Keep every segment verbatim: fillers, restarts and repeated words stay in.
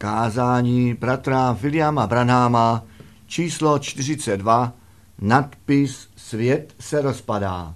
Kázání bratra Williama Branhama, číslo čtyřicet dva, nadpis Svět se rozpadá.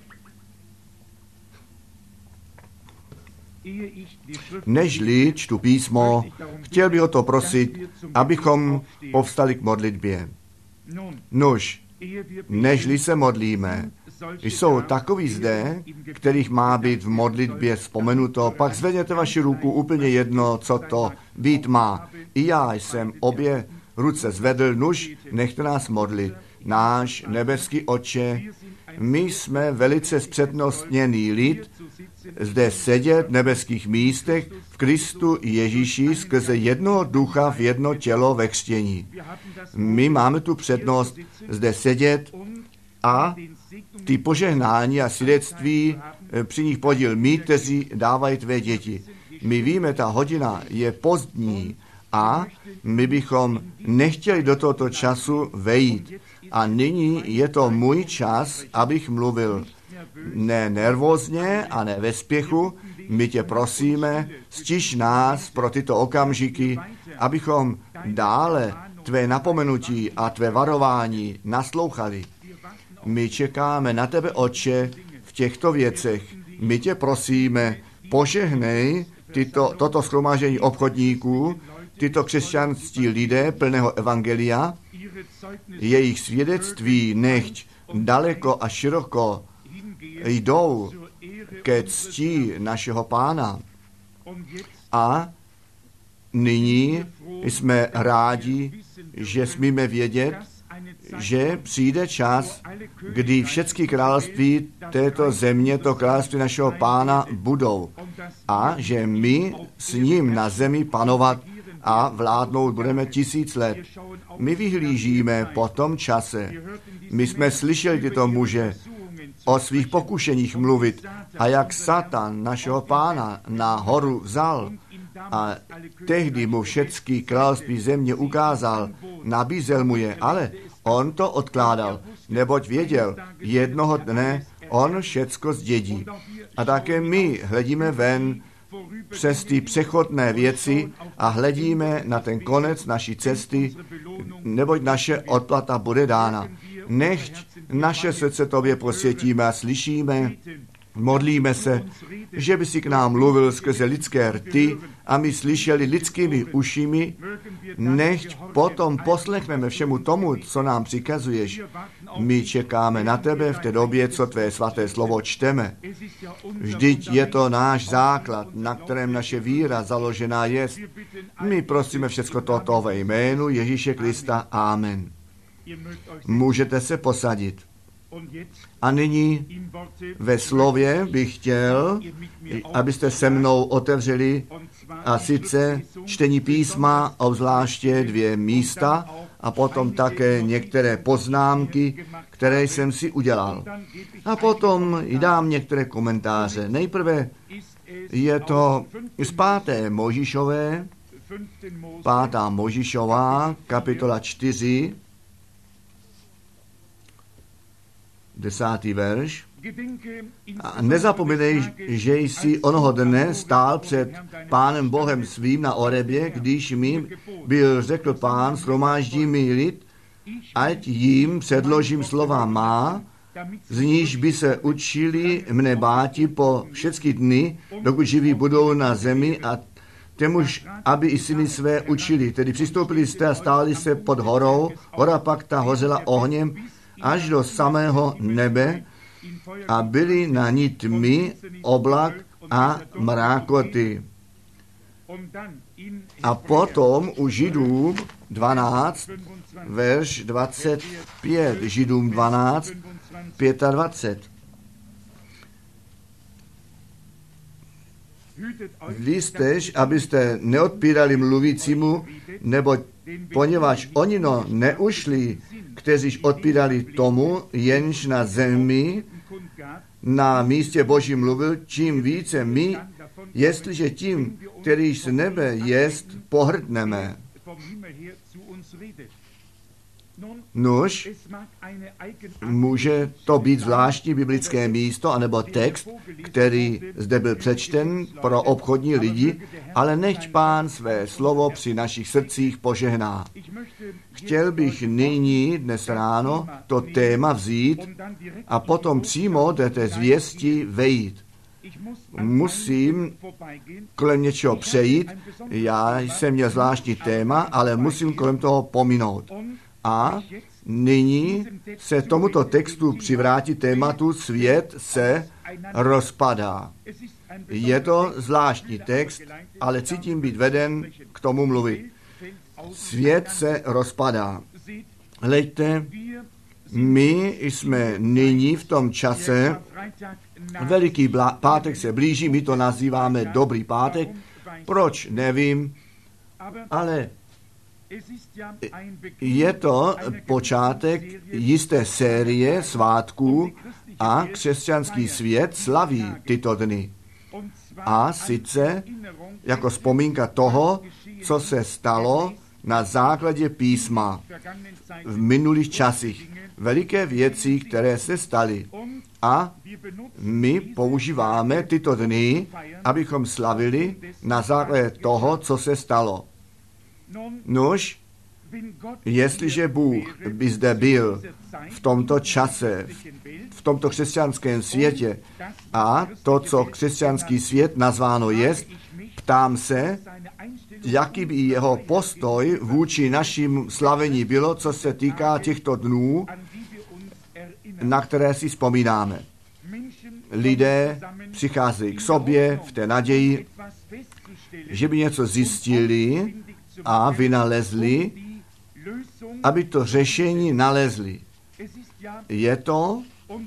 Nežli čtu písmo, chtěl bych o to prosit, abychom povstali k modlitbě. Nuž, nežli se modlíme, jsou takoví zde, kterých má být v modlitbě vzpomenuto, pak zvedněte vaši ruku, úplně jedno, co to být má. I já jsem obě ruce zvedl, nuž, nechte nás modlit. Náš nebeský Otče, my jsme velice zpřednostněný lid, zde sedět v nebeských místech v Kristu Ježíši skrze jednoho ducha v jedno tělo ve křtění. My máme tu přednost zde sedět a ty požehnání a svědectví při nich podíl my, kteří dávají tvé děti. My víme, ta hodina je pozdní a my bychom nechtěli do tohoto času vejít. A nyní je to můj čas, abych mluvil ne nervózně a ne ve spěchu. My tě prosíme, stiž nás pro tyto okamžiky, abychom dále tvé napomenutí a tvé varování naslouchali. My čekáme na tebe, Otče, v těchto věcech. My tě prosíme, požehnej tyto, toto shromáždění obchodníků, tyto křesťanství lidé plného evangelia, jejich svědectví nechť daleko a široko jdou ke cti našeho Pána. A nyní jsme rádi, že smíme vědět, že přijde čas, kdy všechny království této země, to království našeho Pána, budou. A že my s ním na zemi panovat a vládnout budeme tisíc let. My vyhlížíme po tom čase. My jsme slyšeli tyto muže o svých pokušeních mluvit a jak Satan našeho Pána na horu vzal a tehdy mu všechny království země ukázal, nabízel mu je, ale on to odkládal, neboť věděl, jednoho dne on všecko zdědí. A také my hledíme ven přes ty přechodné věci a hledíme na ten konec naší cesty, neboť naše odplata bude dána. Nechť naše srdce tobě posvětíme a slyšíme, modlíme se, že by si k nám mluvil skrze lidské rty a my slyšeli lidskými ušimi, nechť potom poslechneme všemu tomu, co nám přikazuješ. My čekáme na tebe v té době, co tvé svaté slovo čteme. Vždyť je to náš základ, na kterém naše víra založená je. My prosíme všechno toto ve jménu Ježíše Krista. Amen. Můžete se posadit. A nyní ve slově bych chtěl, abyste se mnou otevřeli a sice čtení písma, obzvláště dvě místa a potom také některé poznámky, které jsem si udělal. A potom dám některé komentáře. Nejprve je to z páté Mojžíšové, pátá Mojžíšová, kapitola čtyři, desátý verš. A nezapomínej, že jsi onoho dne stál před Pánem Bohem svým na Orebě, když mi byl řekl Pán, shromáždí mi lid, ať jim předložím slova má, z níž by se učili mne báti po všechny dny, dokud živí budou na zemi a témuž, aby i syny své učili. Tedy přistoupili jste a stáli se pod horou, hora pak ta hořela ohněm až do samého nebe a byly na ní tmy, oblak a mrákoty. A potom u Židů dvanáct, verš dvacet pět, Židům dvanáct, dvacet pět. Vy jstež, abyste neodpírali mluvícímu, neboť poněvadž oni no neušli, kteříž odpírali tomu, jenž na zemi na místě Boží mluvil, čím více my, jestliže tím, kterýž z nebe jest, pohrdneme. Nuž, může to být zvláštní biblické místo anebo text, který zde byl přečten pro obchodní lidi, ale nechť Pán své slovo při našich srdcích požehná. Chtěl bych nyní, dnes ráno, to téma vzít a potom přímo do té zvěsti vejít. Musím kolem něčeho přejít, já jsem měl zvláštní téma, ale musím kolem toho pominout. A nyní se tomuto textu přivrátit tématu svět se rozpadá. Je to zvláštní text, ale cítím být veden k tomu mluvit. Svět se rozpadá. Hleďte, my jsme nyní v tom čase, Veliký blá, pátek se blíží, my to nazýváme Dobrý pátek. Proč? Nevím, ale je to počátek jisté série svátků a křesťanský svět slaví tyto dny. A sice jako vzpomínka toho, co se stalo na základě písma v minulých časích. Veliké věci, které se staly. A my používáme tyto dny, abychom slavili na základě toho, co se stalo. Nož, jestliže Bůh by zde byl v tomto čase, v tomto křesťanském světě a to, co křesťanský svět nazváno jest, ptám se, jaký by jeho postoj vůči našim slavení bylo, co se týká těchto dnů, na které si vzpomínáme. Lidé přicházejí k sobě v té naději, že by něco zjistili a vynalezli, aby to řešení nalezli. Je to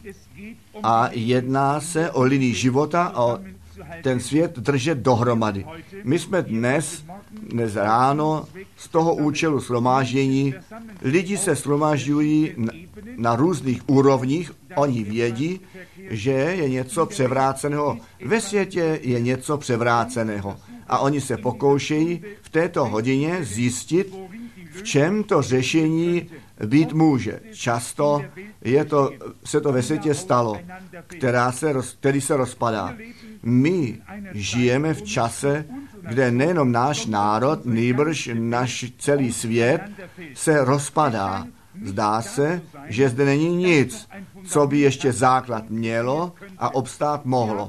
a jedná se o linii života, o ten svět držet dohromady. My jsme dnes, dnes ráno z toho účelu shromáždění, lidi se shromážďují na, na různých úrovních, oni vědí, že je něco převráceného. Ve světě je něco převráceného. A oni se pokoušejí v této hodině zjistit, v čem to řešení být může. Často je to, se to ve světě stalo, která se, který se rozpadá. My žijeme v čase, kde nejenom náš národ, nýbrž náš celý svět se rozpadá. Zdá se, že zde není nic, co by ještě základ mělo a obstát mohlo.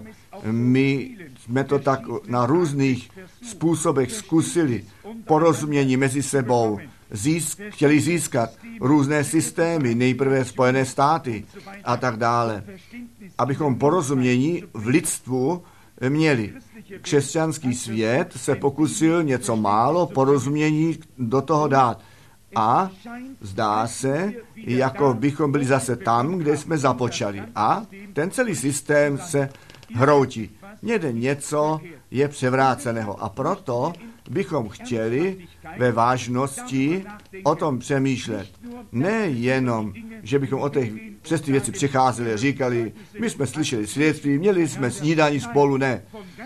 My jsme to tak na různých způsobech zkusili, porozumění mezi sebou, získ, chtěli získat různé systémy, nejprve Spojené státy a tak dále, abychom porozumění v lidstvu měli. Křesťanský svět se pokusil něco málo porozumění do toho dát. A zdá se, jako bychom byli zase tam, kde jsme započali. A ten celý systém se hroutí. Někde něco je převráceného. A proto bychom chtěli ve vážnosti o tom přemýšlet. Nejenom, že bychom o těch, přes ty věci přicházeli a říkali, my jsme slyšeli svědectví, měli jsme snídani spolu, ne.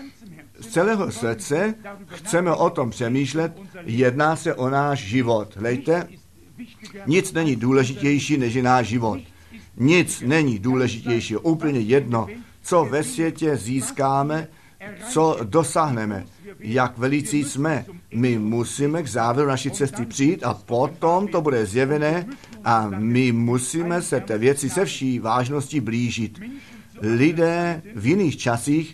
Z celého srdce chceme o tom přemýšlet, jedná se o náš život. Hlejte, nic není důležitější než je náš život. Nic není důležitější, úplně jedno, co ve světě získáme, co dosáhneme, jak velicí jsme. My musíme k závěru naší cesty přijít a potom to bude zjevené a my musíme se té věci se vší vážností blížit. Lidé v jiných časích,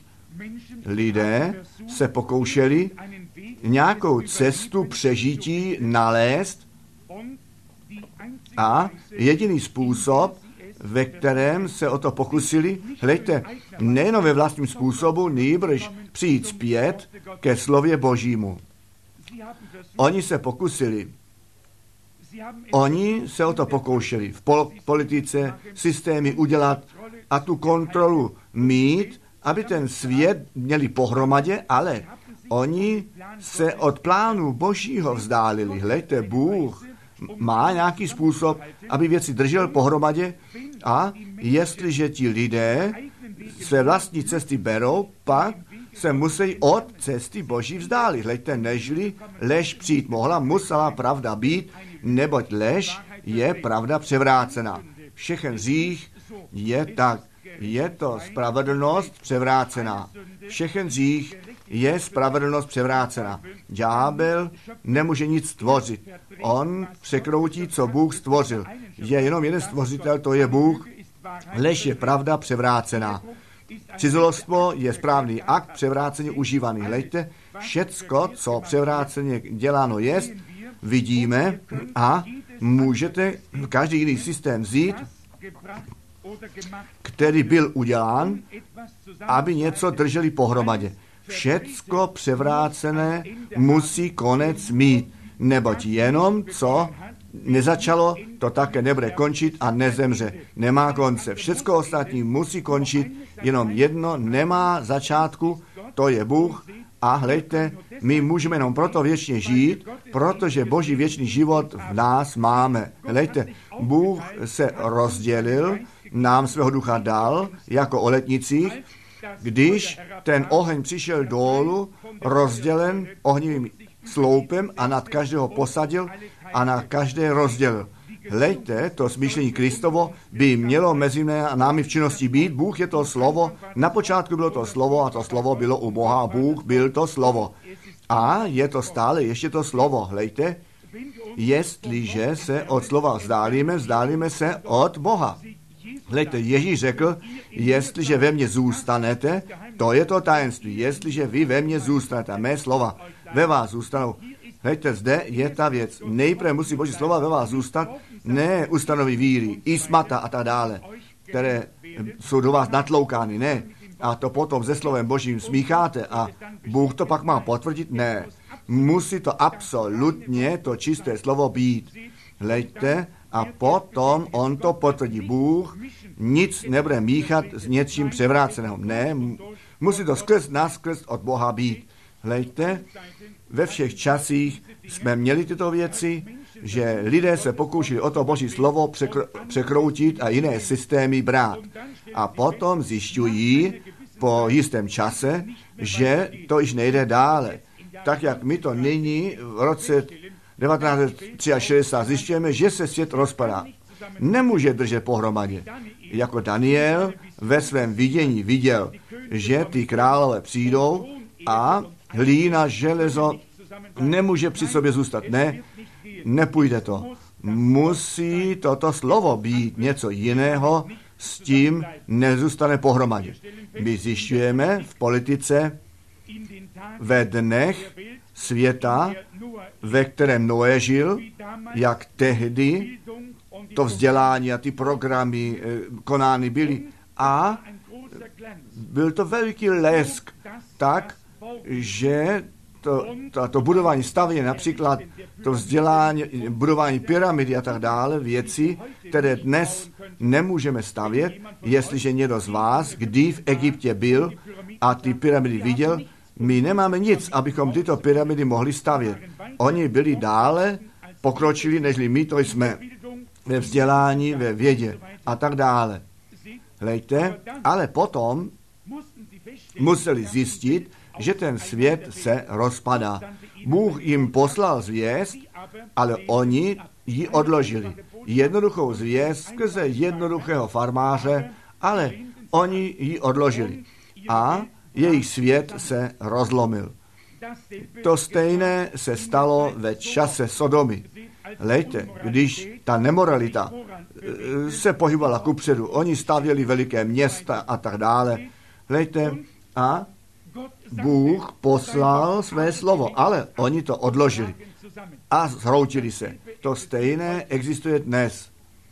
lidé se pokoušeli nějakou cestu přežití nalézt a jediný způsob, ve kterém se o to pokusili, hleďte, nejen ve vlastním způsobu, nýbrž přijít zpět ke slově Božímu. Oni se pokusili, oni se o to pokoušeli v pol- politice systémy udělat a tu kontrolu mít, aby ten svět měli pohromadě, ale oni se od plánu Božího vzdálili. Hleďte, Bůh má nějaký způsob, aby věci držel pohromadě a jestliže ti lidé své vlastní cesty berou, pak se musí od cesty Boží vzdálit. Hleďte, nežli lež přijít mohla, musela pravda být, neboť lež je pravda převrácená. Všechen hřích je tak. Je to spravedlnost převrácená. Všechen hřích je spravedlnost převrácená. Ďábel nemůže nic stvořit. On překroutí, co Bůh stvořil. Je jenom jeden stvořitel, to je Bůh. Lež je pravda převrácená. Cizoložstvo je správný akt převráceně užívaný. Hleďte, všecko, co převráceně děláno jest, vidíme a můžete každý jiný systém vzít, který byl udělán, aby něco drželi pohromadě. Všecko převrácené musí konec mít, neboť jenom co nezačalo, to také nebude končit a nezemře. Nemá konce. Všecko ostatní musí končit, jenom jedno nemá začátku, to je Bůh. A hleďte, my můžeme jenom proto věčně žít, protože Boží věčný život v nás máme. Hleďte, Bůh se rozdělil, nám svého ducha dal, jako o letnicích, když ten oheň přišel dolů, rozdělen ohnivým sloupem a nad každého posadil a na každé rozdělil. Hleďte, to smýšlení Kristovo by mělo mezi námi v činnosti být. Bůh je to slovo. Na počátku bylo to slovo a to slovo bylo u Boha. Bůh byl to slovo. A je to stále ještě to slovo. Hleďte, jestliže se od slova vzdálíme, vzdálíme se od Boha. Hleďte, Ježíš řekl, jestliže ve mně zůstanete, to je to tajemství. Jestliže vy ve mně zůstanete, mé slova ve vás zůstanou. Hleďte, zde je ta věc. Nejprve musí Boží slova ve vás zůstat, ne ustanoví víry, ismata a tak dále, které jsou do vás natloukány, ne. A to potom se slovem Božím smícháte a Bůh to pak má potvrdit, ne. Musí to absolutně to čisté slovo být. Hleďte, a potom on to potvrdí. Bůh nic nebude míchat s něčím převráceného. Ne, musí to skrz naskrz od Boha být. Hleďte, ve všech časích jsme měli tyto věci, že lidé se pokoušeli o to Boží slovo překr- překroutit a jiné systémy brát. A potom zjišťují po jistém čase, že to již nejde dále. Tak jak my to nyní v roce devatenáct set šedesát tři zjišťujeme, že se svět rozpadá. Nemůže držet pohromadě. Jako Daniel ve svém vidění viděl, že ty králové přijdou a hlína, železo nemůže při sobě zůstat. Ne, nepůjde to. Musí toto slovo být něco jiného, s tím nezůstane pohromadě. My zjišťujeme v politice ve dnech světa, ve kterém Noé žil, jak tehdy to vzdělání a ty programy konány byly. A byl to veliký lesk, tak, že to, to, to budování stavění, například to vzdělání, budování pyramidy a tak dále, věci, které dnes nemůžeme stavět, jestliže někdo z vás, kdy v Egyptě byl a ty pyramidy viděl, my nemáme nic, abychom tyto pyramidy mohli stavět. Oni byli dále pokročili, nežli my, to jsme ve vzdělání, ve vědě a tak dále. Hlejte, ale potom museli zjistit, že ten svět se rozpadá. Bůh jim poslal zvěst, ale oni ji odložili. Jednoduchou zvěst skrze jednoduchého farmáře, ale oni ji odložili. A jejich svět se rozlomil. To stejné se stalo ve čase Sodomy. Hleďte, když ta nemoralita se pohybovala kupředu, oni stavěli veliké města a tak dále. Hleďte, a Bůh poslal své slovo, ale oni to odložili a zhroutili se. To stejné existuje dnes.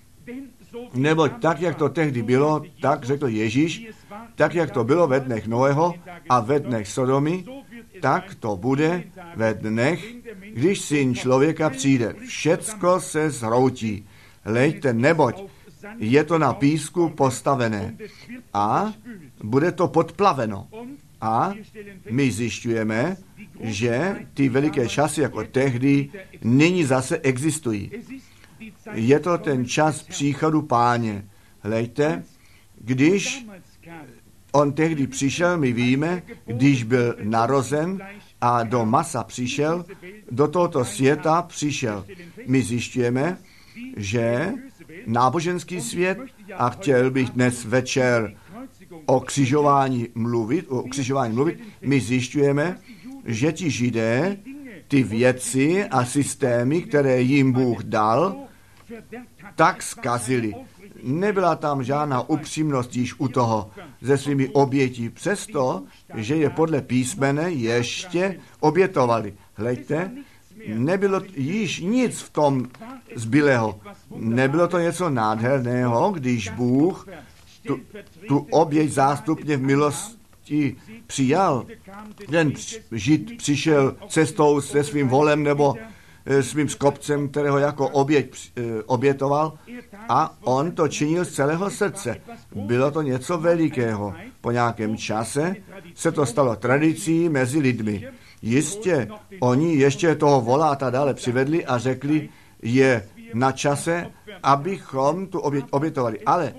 Neboť tak, jak to tehdy bylo, tak řekl Ježíš, tak, jak to bylo ve dnech Noého a ve dnech Sodomy, tak to bude ve dnech, když Syn člověka přijde. Všecko se zhroutí. Hleďte, neboť je to na písku postavené a bude to podplaveno. A my zjišťujeme, že ty veliké časy jako tehdy nyní zase existují. Je to ten čas příchodu Páně. Hleďte, když on tehdy přišel, my víme, když byl narozen a do masa přišel, do tohoto světa přišel. My zjišťujeme, že náboženský svět, a chtěl bych dnes večer o křižování mluvit, o křižování mluvit, my zjišťujeme, že ti Židé ty věci a systémy, které jim Bůh dal, tak zkazili. Nebyla tam žádná upřímnost již u toho ze svými obětí, přesto, že je podle písmene ještě obětovali. Hleďte, nebylo již nic v tom zbylého. Nebylo to něco nádherného, když Bůh tu, tu oběť zástupně v milosti přijal. Ten Žid přišel cestou se svým volem nebo svým skopcem, kterého jako oběť obětoval, a on to činil z celého srdce. Bylo to něco velikého. Po nějakém čase se to stalo tradicí mezi lidmi. Jistě, oni ještě toho voláta dále přivedli a řekli, je na čase, abychom tu oběť obětovali. Ale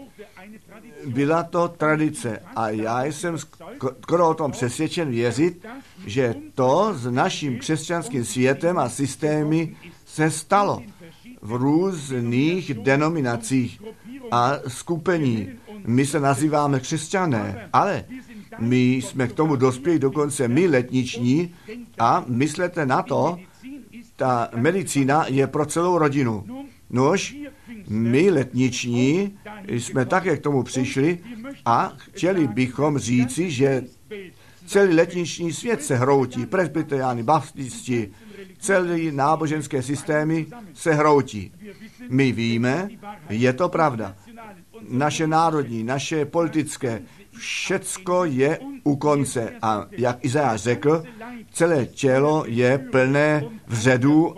byla to tradice a já jsem skoro o tom přesvědčen věřit, že to s naším křesťanským světem a systémy se stalo v různých denominacích a skupení. My se nazýváme křesťané, ale my jsme k tomu dospěli dokonce my letniční a myslete na to, ta medicína je pro celou rodinu. Nož, my letniční jsme také k tomu přišli a chtěli bychom říci, že celý letniční svět se hroutí, presbyteriáni, baptisti, celé náboženské systémy se hroutí. My víme, je to pravda. Naše národní, naše politické, všecko je u konce. A jak Izajáš řekl, celé tělo je plné vředů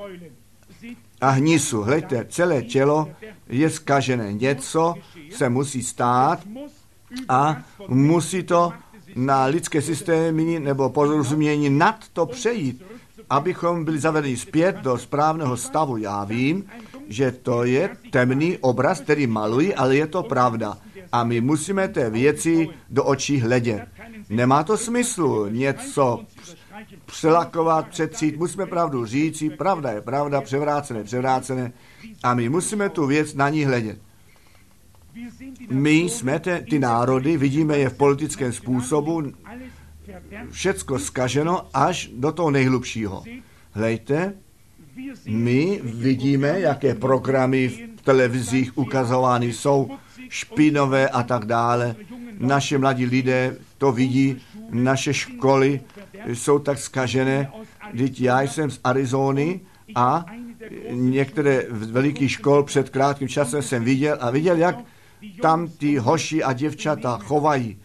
a hnisu. Hleďte, celé tělo je zkažené. Něco se musí stát a musí to na lidské systémy nebo porozumění nad to přejít, abychom byli zavedeni zpět do správného stavu. Já vím, že to je temný obraz, který malují, ale je to pravda. A my musíme té věci do očí hledět. Nemá to smyslu něco přelakovat, přetřít. Musíme pravdu říci, pravda je pravda, převrácené, převrácené. A my musíme tu věc na ní hledět. My jsme te, ty národy, vidíme je v politickém způsobu, všecko zkaženo až do toho nejhlubšího. Hlejte, my vidíme, jaké programy v televizích ukazovány jsou, špinavé a tak dále. Naše mladí lidé to vidí, naše školy jsou tak zkažené. Vždyť já jsem z Arizony a některé velikých škol před krátkým časem jsem viděl a viděl, jak tam ty hoši a děvčata chovají,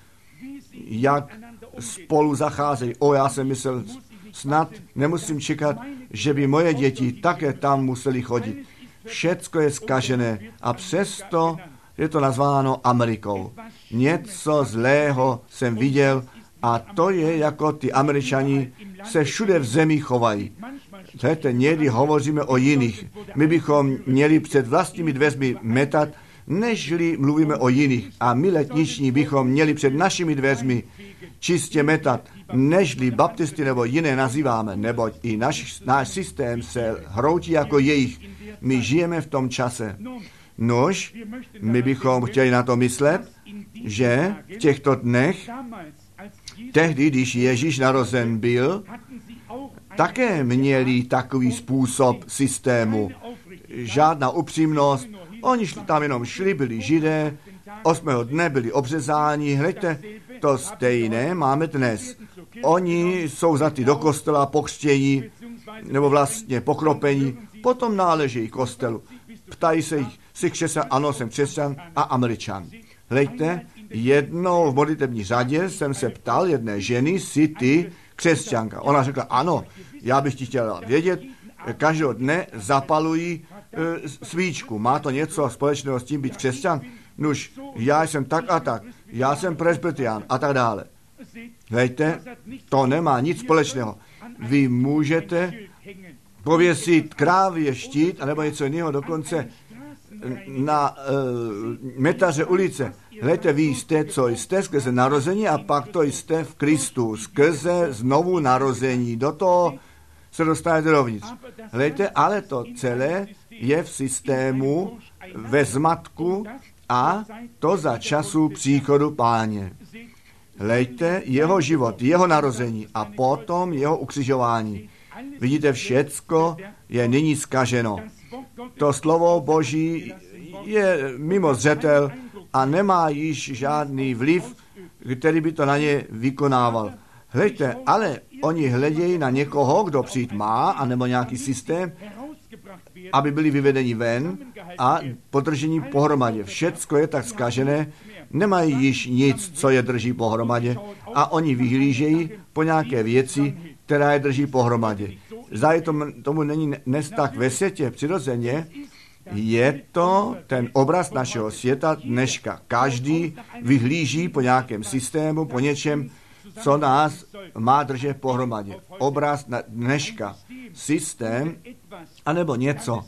jak spolu zacházejí. O, já jsem myslel, snad nemusím čekat, že by moje děti také tam museli chodit. Všecko je zkažené a přesto je to nazváno Amerikou. Něco zlého jsem viděl a to je, jako ty Američani se všude v zemi chovají. Víte, někdy hovoříme o jiných. My bychom měli před vlastními dveřmi metat, nežli mluvíme o jiných. A my letniční bychom měli před našimi dveřmi čistě metat, nežli baptisty nebo jiné nazýváme, neboť i naš, náš systém se hroutí jako jejich. My žijeme v tom čase. Nož, my bychom chtěli na to myslet, že v těchto dnech, tehdy, když Ježíš narozen byl, také měli takový způsob systému. Žádná upřímnost, oni šli tam jenom šli, byli Židé, osmého dne byli obřezáni, hleďte, to stejné máme dnes. Oni jsou vzati do kostela, pokřtění, nebo vlastně pokropení, potom náležejí kostelu. Ptají se jich, jsi křesťan? Ano, jsem křesťan a Američan. Hleďte, jednou v modlitební řadě jsem se ptal jedné ženy, jsi ty křesťanka? Ona řekla, ano, já bych ti chtěla vědět, každého dne zapalují e, svíčku. Má to něco společného s tím být křesťan? Nuž, já jsem tak a tak, já jsem presbyterián a tak dále. Hleďte, to nemá nic společného. Vy můžete pověsit krávě štít, anebo něco jiného, dokonce na e, metaře ulice. Hleďte, vy jste, co jste skrze narození a pak to jste v Kristu, skrze znovu narození. Do toho se dostanete dovnitř. Hleďte, ale to celé je v systému, ve zmatku a to za času příchodu Páně. Hlejte, jeho život, jeho narození a potom jeho ukřižování. Vidíte, všecko je nyní zkaženo. To slovo Boží je mimo zřetel a nemá již žádný vliv, který by to na ně vykonával. Hleďte, ale oni hledějí na někoho, kdo přijít má, anebo nějaký systém, aby byli vyvedeni ven a podržení pohromadě. Všecko je tak zkažené, nemají již nic, co je drží pohromadě a oni vyhlížejí po nějaké věci, která je drží pohromadě. Zda tomu, tomu není dnes tak ve světě přirozeně, je to ten obraz našeho světa dneška. Každý vyhlíží po nějakém systému, po něčem, co nás má držet pohromadě. Obraz na dneška, systém, anebo něco,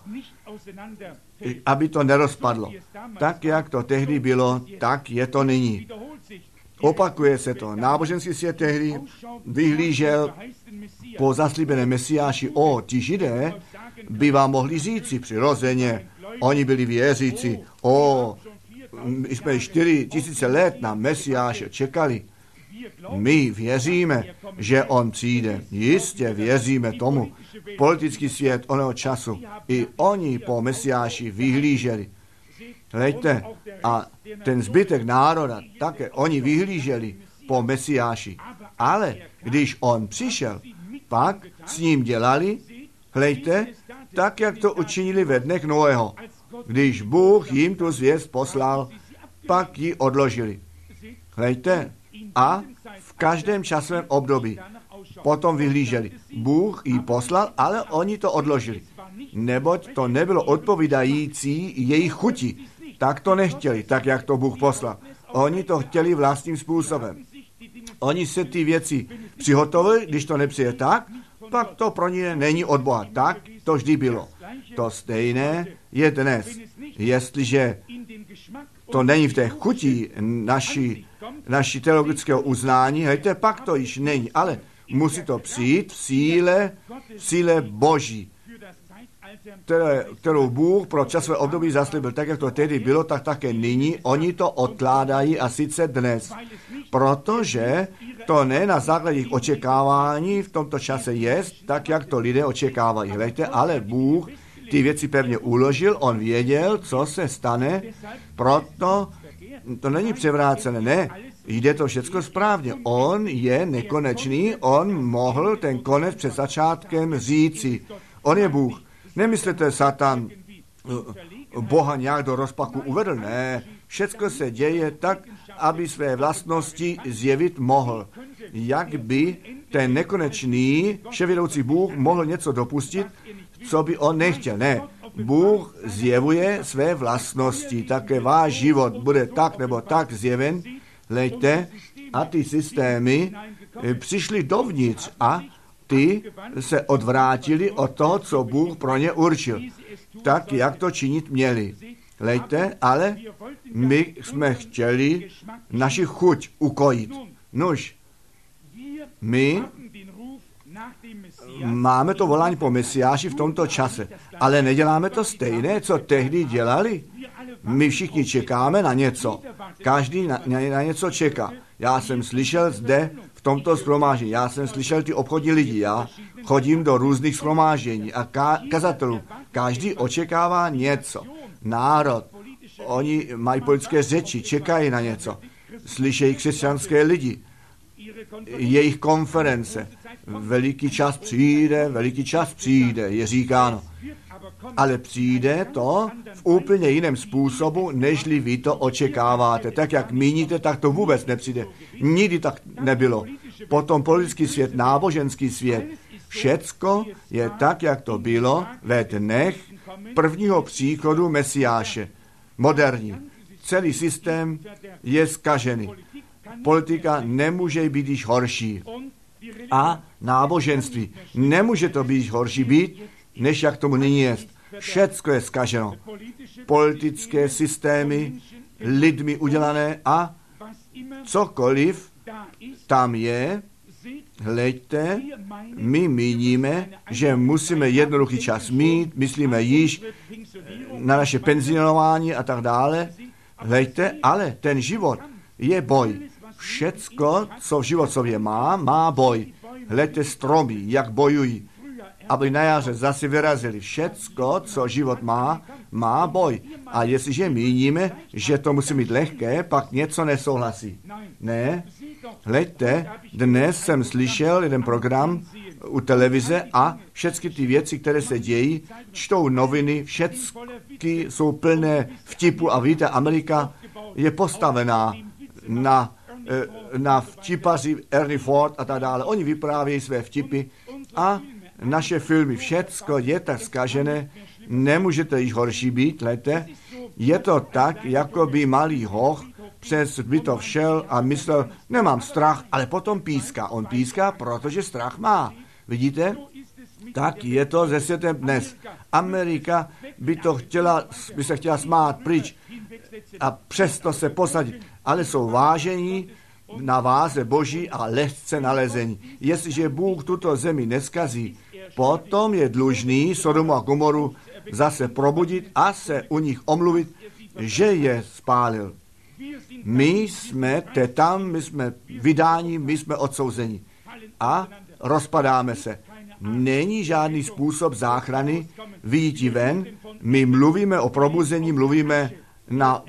aby to nerozpadlo. Tak, jak to tehdy bylo, tak je to nyní. Opakuje se to. Náboženský svět tehdy vyhlížel po zaslíbeném Mesiáši. O, ti Židé by vám mohli říci přirozeně, oni byli věřící. O, my jsme čtyři tisíce let na Mesiáše čekali. My věříme, že on přijde. Jistě věříme tomu. Politický svět oného času. I oni po Mesiáši vyhlíželi. Hleďte, a ten zbytek národa, také oni vyhlíželi po Mesiáši. Ale když on přišel, pak s ním dělali, hleďte, tak, jak to učinili ve dnech Noého. Když Bůh jim tu zvěst poslal, pak ji odložili. Hleďte, a v každém časovém období potom vyhlíželi. Bůh ji poslal, ale oni to odložili. Neboť to nebylo odpovídající jejich chuti. Tak to nechtěli, tak jak to Bůh poslal. Oni to chtěli vlastním způsobem. Oni se ty věci přihotovili, když to nepřijde tak, pak to pro ně není od Boha. Tak to vždy bylo. To stejné je dnes. Jestliže to není v té chuti naší, naší teologického uznání, hejte, pak to již není, ale musí to přijít v síle, v síle Boží, které, kterou Bůh pro časové období zaslíbil. Tak, jak to tehdy bylo, tak také nyní. Oni to odkládají a sice dnes. Protože to ne na základě jejich očekávání v tomto čase je, tak, jak to lidé očekávají. Hlejte, ale Bůh ty věci pevně uložil, on věděl, co se stane, proto to není převrácené, ne, jde to všechno správně. On je nekonečný, on mohl ten konec před začátkem říci. On je Bůh. Nemyslete, Satan Boha nějak do rozpaku uvedl, ne. Všecko se děje tak, aby své vlastnosti zjevit mohl. Jak by ten nekonečný vševědoucí Bůh mohl něco dopustit, co by on nechtěl. Ne, Bůh zjevuje své vlastnosti, také váš život bude tak nebo tak zjeven, hleďte, a ty systémy přišly dovnitř a ty se odvrátili od toho, co Bůh pro ně určil. Tak, jak to činit měli. Hleďte, ale my jsme chtěli naši chuť ukojit. Nož, my máme to volání po Mesiáši v tomto čase, ale neděláme to stejné, co tehdy dělali. My všichni čekáme na něco. Každý na, na, na něco čeká. Já jsem slyšel zde v tomto shromáždění, já jsem slyšel ty obchodní lidi, já chodím do různých shromáždění a ka, kazatelů. Každý očekává něco. Národ, oni mají politické řeči, čekají na něco. Slyšejí křesťanské lidi, jejich konference. Veliký čas přijde, veliký čas přijde, je říkáno. Ale přijde to v úplně jiném způsobu, nežli vy to očekáváte. Tak, jak míníte, tak to vůbec nepřijde. Nikdy tak nebylo. Potom politický svět, náboženský svět, všecko je tak, jak to bylo ve dnech prvního příchodu Mesiáše. Moderní. Celý systém je zkažený. Politika nemůže být již horší. A náboženství nemůže to být horší být, než jak tomu nyní je. Všecko je zkaženo. Politické systémy, lidmi udělané a cokoliv tam je, Hleďte, my míníme, že musíme jednoduchý čas mít, myslíme již na naše penzionování a tak dále. Hleďte, ale ten život je boj. Všecko, co v život sobě má, má boj. Hleďte stromy, jak bojují, aby na jaře zase vyrazili. Všecko, co život má, má boj. A jestliže míníme, že to musí mít lehké, pak něco nesouhlasí. Ne, hleďte, dnes jsem slyšel jeden program u televize a všechny ty věci, které se dějí, čtou noviny, všechny jsou plné vtipu a víte, Amerika je postavená na, na vtipaři Ernie Ford a tak dále. Oni vyprávějí své vtipy a naše filmy, všecko je tak zkažené, nemůžete již horší být, lete. Je to tak, jako by malý hoch přes bytov šel a myslel, nemám strach, ale potom píská. On píská, protože strach má. Vidíte? Tak je to ze světem dnes. Amerika by to chtěla, by se chtěla smát pryč a přesto se posadit. Ale jsou vážení na váze boží a lehce nalezení. Jestliže Bůh tuto zemi neskazí, potom je dlužný Sodomu a Gomoru zase probudit a se u nich omluvit, že je spálil. My jsme te tam, my jsme vydáni, my jsme odsouzeni. A rozpadáme se. Není žádný způsob záchrany vyjítí ven. My mluvíme o probuzení, mluvíme na,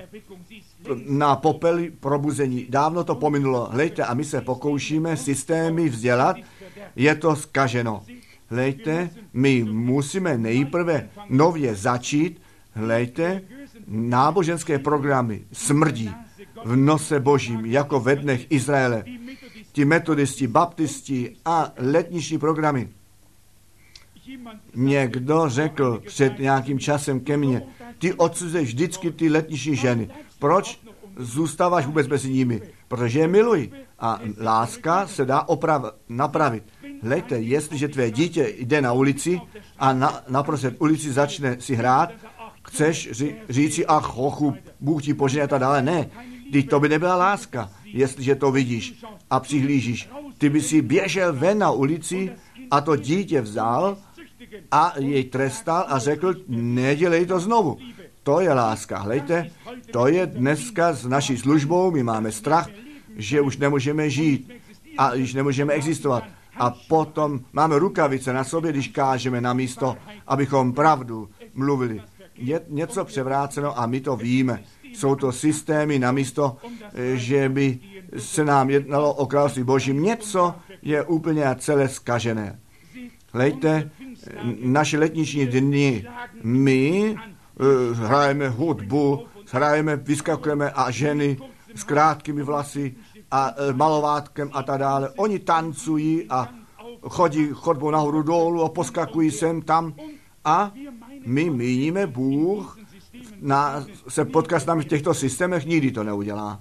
na popeli probuzení. Dávno to pominulo. Hlejte, a my se pokoušíme systémy vzdělat. Je to zkaženo. Hlejte, my musíme nejprve nově začít. Hlejte, náboženské programy smrdí v nose božím, jako ve dnech Izraele. Ti metodisti, baptisti a letniční programy. Někdo řekl před nějakým časem ke mně, ty odsuzuješ vždycky ty letniční ženy. Proč zůstáváš vůbec mezi nimi? Protože je miluji. A láska se dá oprav, napravit. Hlejte, jestliže tvé dítě jde na ulici a na, naprostřed ulici začne si hrát, chceš ří, říci, ach, hochu, Bůh ti požehnej a tak dále. Ne, když to by nebyla láska, jestliže to vidíš a přihlížíš. Ty by si běžel ven na ulici a to dítě vzal a jej trestal a řekl, nedělej to znovu. To je láska. Hlejte, to je dneska s naší službou, my máme strach, že už nemůžeme žít a již nemůžeme existovat. A potom máme rukavice na sobě, když kážeme na místo, abychom pravdu mluvili. Je něco převráceno a my to víme. Jsou to systémy na místo, že by se nám jednalo o království božím. Něco je úplně a celé zkažené. Hlejte, naše letniční dny, my uh, hrajeme hudbu, hrajeme, vyskakujeme a ženy s krátkými vlasy a uh, malovátkem a tak dále. Oni tancují a chodí chodbou nahoru dolů a poskakují sem tam a my míníme, Bůh na, se potká s námi v těchto systémech, nikdy to neudělá.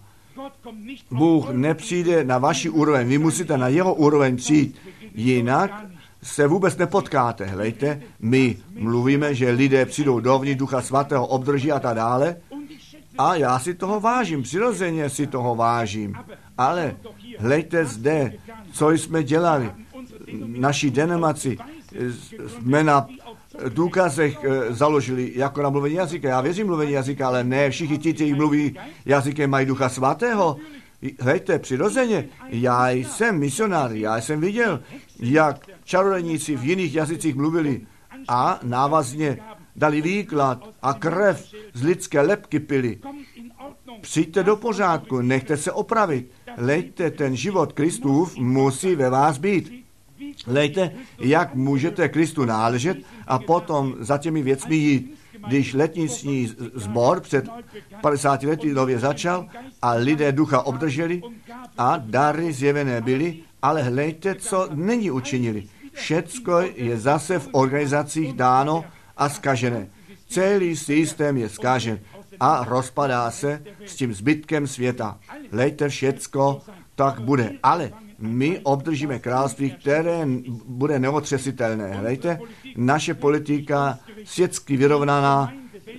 Bůh nepřijde na vaši úroveň, vy musíte na jeho úroveň přijít, jinak se vůbec nepotkáte. Hlejte, my mluvíme, že lidé přijdou dovnitř, Ducha Svatého obdrží a tak dále. A já si toho vážím, přirozeně si toho vážím. Ale hlejte zde, co jsme dělali. Naší denominaci jsme na důkazech založili jako na mluvení jazyka. Já věřím mluvení jazyka, ale ne všichni ti, kteří mluví jazykem, mají Ducha Svatého. Hejte, přirozeně, já jsem misionář, já jsem viděl, jak čarodějníci v jiných jazycích mluvili a návazně dali výklad a krev z lidské lebky pili. Přijďte do pořádku, nechte se opravit. Lejte, ten život Kristův musí ve vás být. Lejte, jak můžete Kristu náležet a potom za těmi věcmi jít. Když letniční sbor před padesáti lety nově začal a lidé ducha obdrželi a dary zjevené byly, ale hlejte, co není učinili. Všecko je zase v organizacích dáno a zkažené. Celý systém je zkažen a rozpadá se s tím zbytkem světa. Hlejte, všecko tak bude. Ale my obdržíme království, které bude neotřesitelné. Hlejte, naše politika světsky vyrovnaná,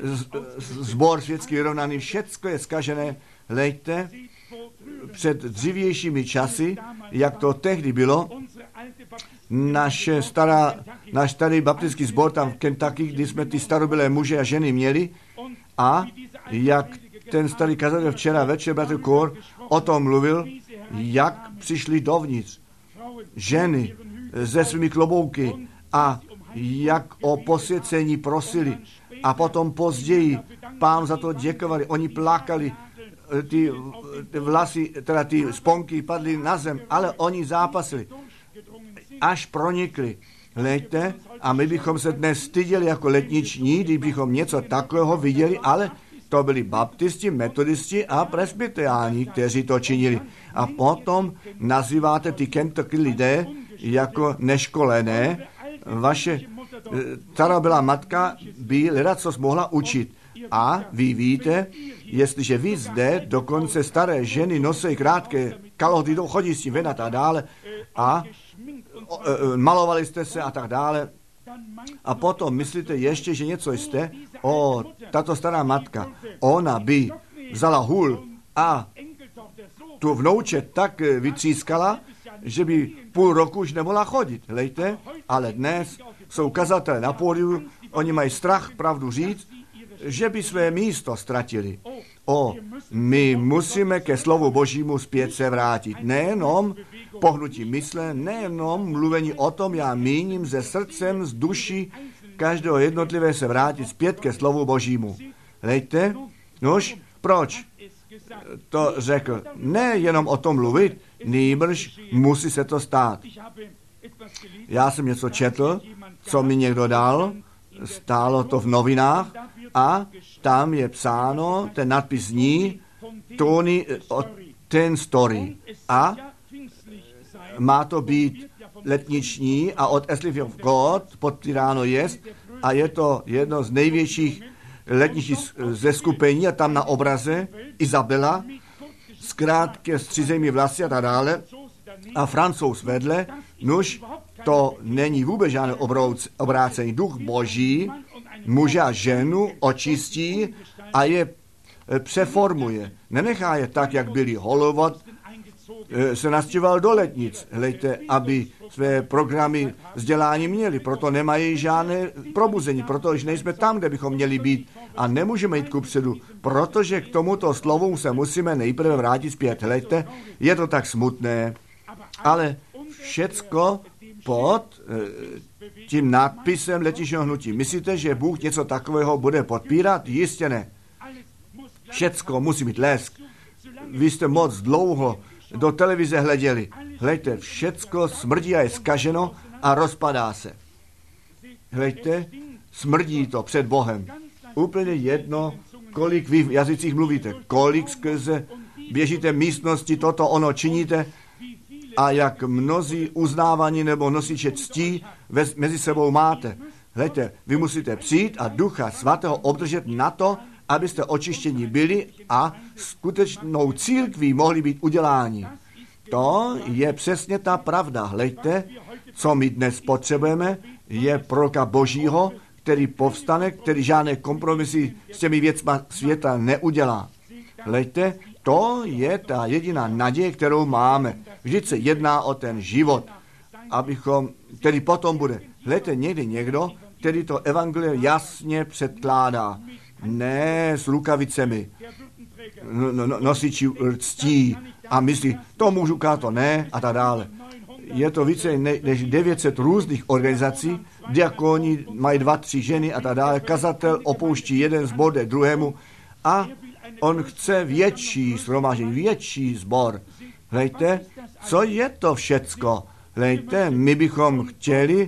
sbor světsky vyrovnaný, všecko je zkažené. Hlejte, před dřívějšími časy, jak to tehdy bylo, naše stará, náš starý baptistický sbor tam v Kentucky, kdy jsme ty starobylé muže a ženy měli a jak ten starý kazatel včera večer, bratr Kor, o tom mluvil, jak přišli dovnitř ženy se svými klobouky a jak o posvěcení prosili a potom později Pánu za to děkovali. Oni plakali, ty vlasy, teda ty sponky padly na zem, ale oni zápasili, až pronikli. Hleďte, a my bychom se dnes styděli jako letniční, kdybychom něco takového viděli, ale to byli baptisti, metodisti a presbyteriáni, kteří to činili. A potom nazýváte ty Kentucky lidé jako neškolené. Vaše starobylá matka by ledacos mohla učit. A vy víte, jestliže vy zde dokonce staré ženy nosí krátké kalhoty, chodí s tím ven a tak dále a malovali jste se a tak dále, a potom myslíte ještě, že něco jste, o, tato stará matka, ona by vzala hůl a tu vnouče tak vytřískala, že by půl roku už nemohla chodit. Hlejte, ale dnes jsou kazatelé na pódiu, oni mají strach pravdu říct, že by své místo ztratili. O, my musíme ke slovu Božímu zpět se vrátit. Nejenom pohnutí mysle, nejenom mluvení o tom, já míním ze srdcem, z duší každého jednotlivé se vrátit zpět ke slovu Božímu. Hlejte, nož, proč to řekl? Ne jenom o tom mluvit, nýbrž musí se to stát. Já jsem něco četl, co mi někdo dal, stálo to v novinách a tam je psáno, ten nadpis zní Tony ten story. A má to být letniční a od Assemblies of God podpíráno jest a je to jedno z největších letničních zeskupení a tam na obraze Izabela s krátké střízejmi vlasy a tak dále a Francouz vedle, nuž to není vůbec žádné obrácení. Duch Boží muže a ženu očistí a je přeformuje. Nenechá je tak, jak byli. Hollywood se nastěhoval do letnic, hlejte, aby své programy vzdělání měli, proto nemají žádné probuzení, protože nejsme tam, kde bychom měli být a nemůžeme jít kupředu, protože k tomuto slovu se musíme nejprve vrátit zpět. Hlejte, je to tak smutné, ale všecko pod tím nadpisem letničního hnutí. Myslíte, že Bůh něco takového bude podpírat? Jistě ne. Všecko musí být lesk. Vy jste moc dlouho do televize hleděli. Hleďte, všecko smrdí a je zkaženo a rozpadá se. Hleďte, smrdí to před Bohem. Úplně jedno, kolik vy v jazycích mluvíte, kolik skrze běžíte místnosti, toto ono činíte a jak mnozí uznávaní nebo nosiče ctí mezi sebou máte. Hleďte, vy musíte přijít a Ducha Svatého obdržet na to, abyste očištěni byli a skutečnou církví mohli být uděláni. To je přesně ta pravda. Hleďte, co my dnes potřebujeme, je proroka Božího, který povstane, který žádné kompromisy s těmi věcma světa neudělá. Hleďte, to je ta jediná naděje, kterou máme. Vždyť se jedná o ten život, abychom, který potom bude. Hleďte, někdy někdo, který to evangelium jasně předkládá. Ne s rukavicemi, no, no, nosiči ctí a myslí, to můžu kát, to ne a tak dále. Je to více než devět set různých organizací, diakoni mají dva, tři ženy a tak dále, kazatel opouští jeden sbor jde druhému a on chce větší shromáždění, větší sbor. Hlejte, co je to všecko? Hlejte, my bychom chtěli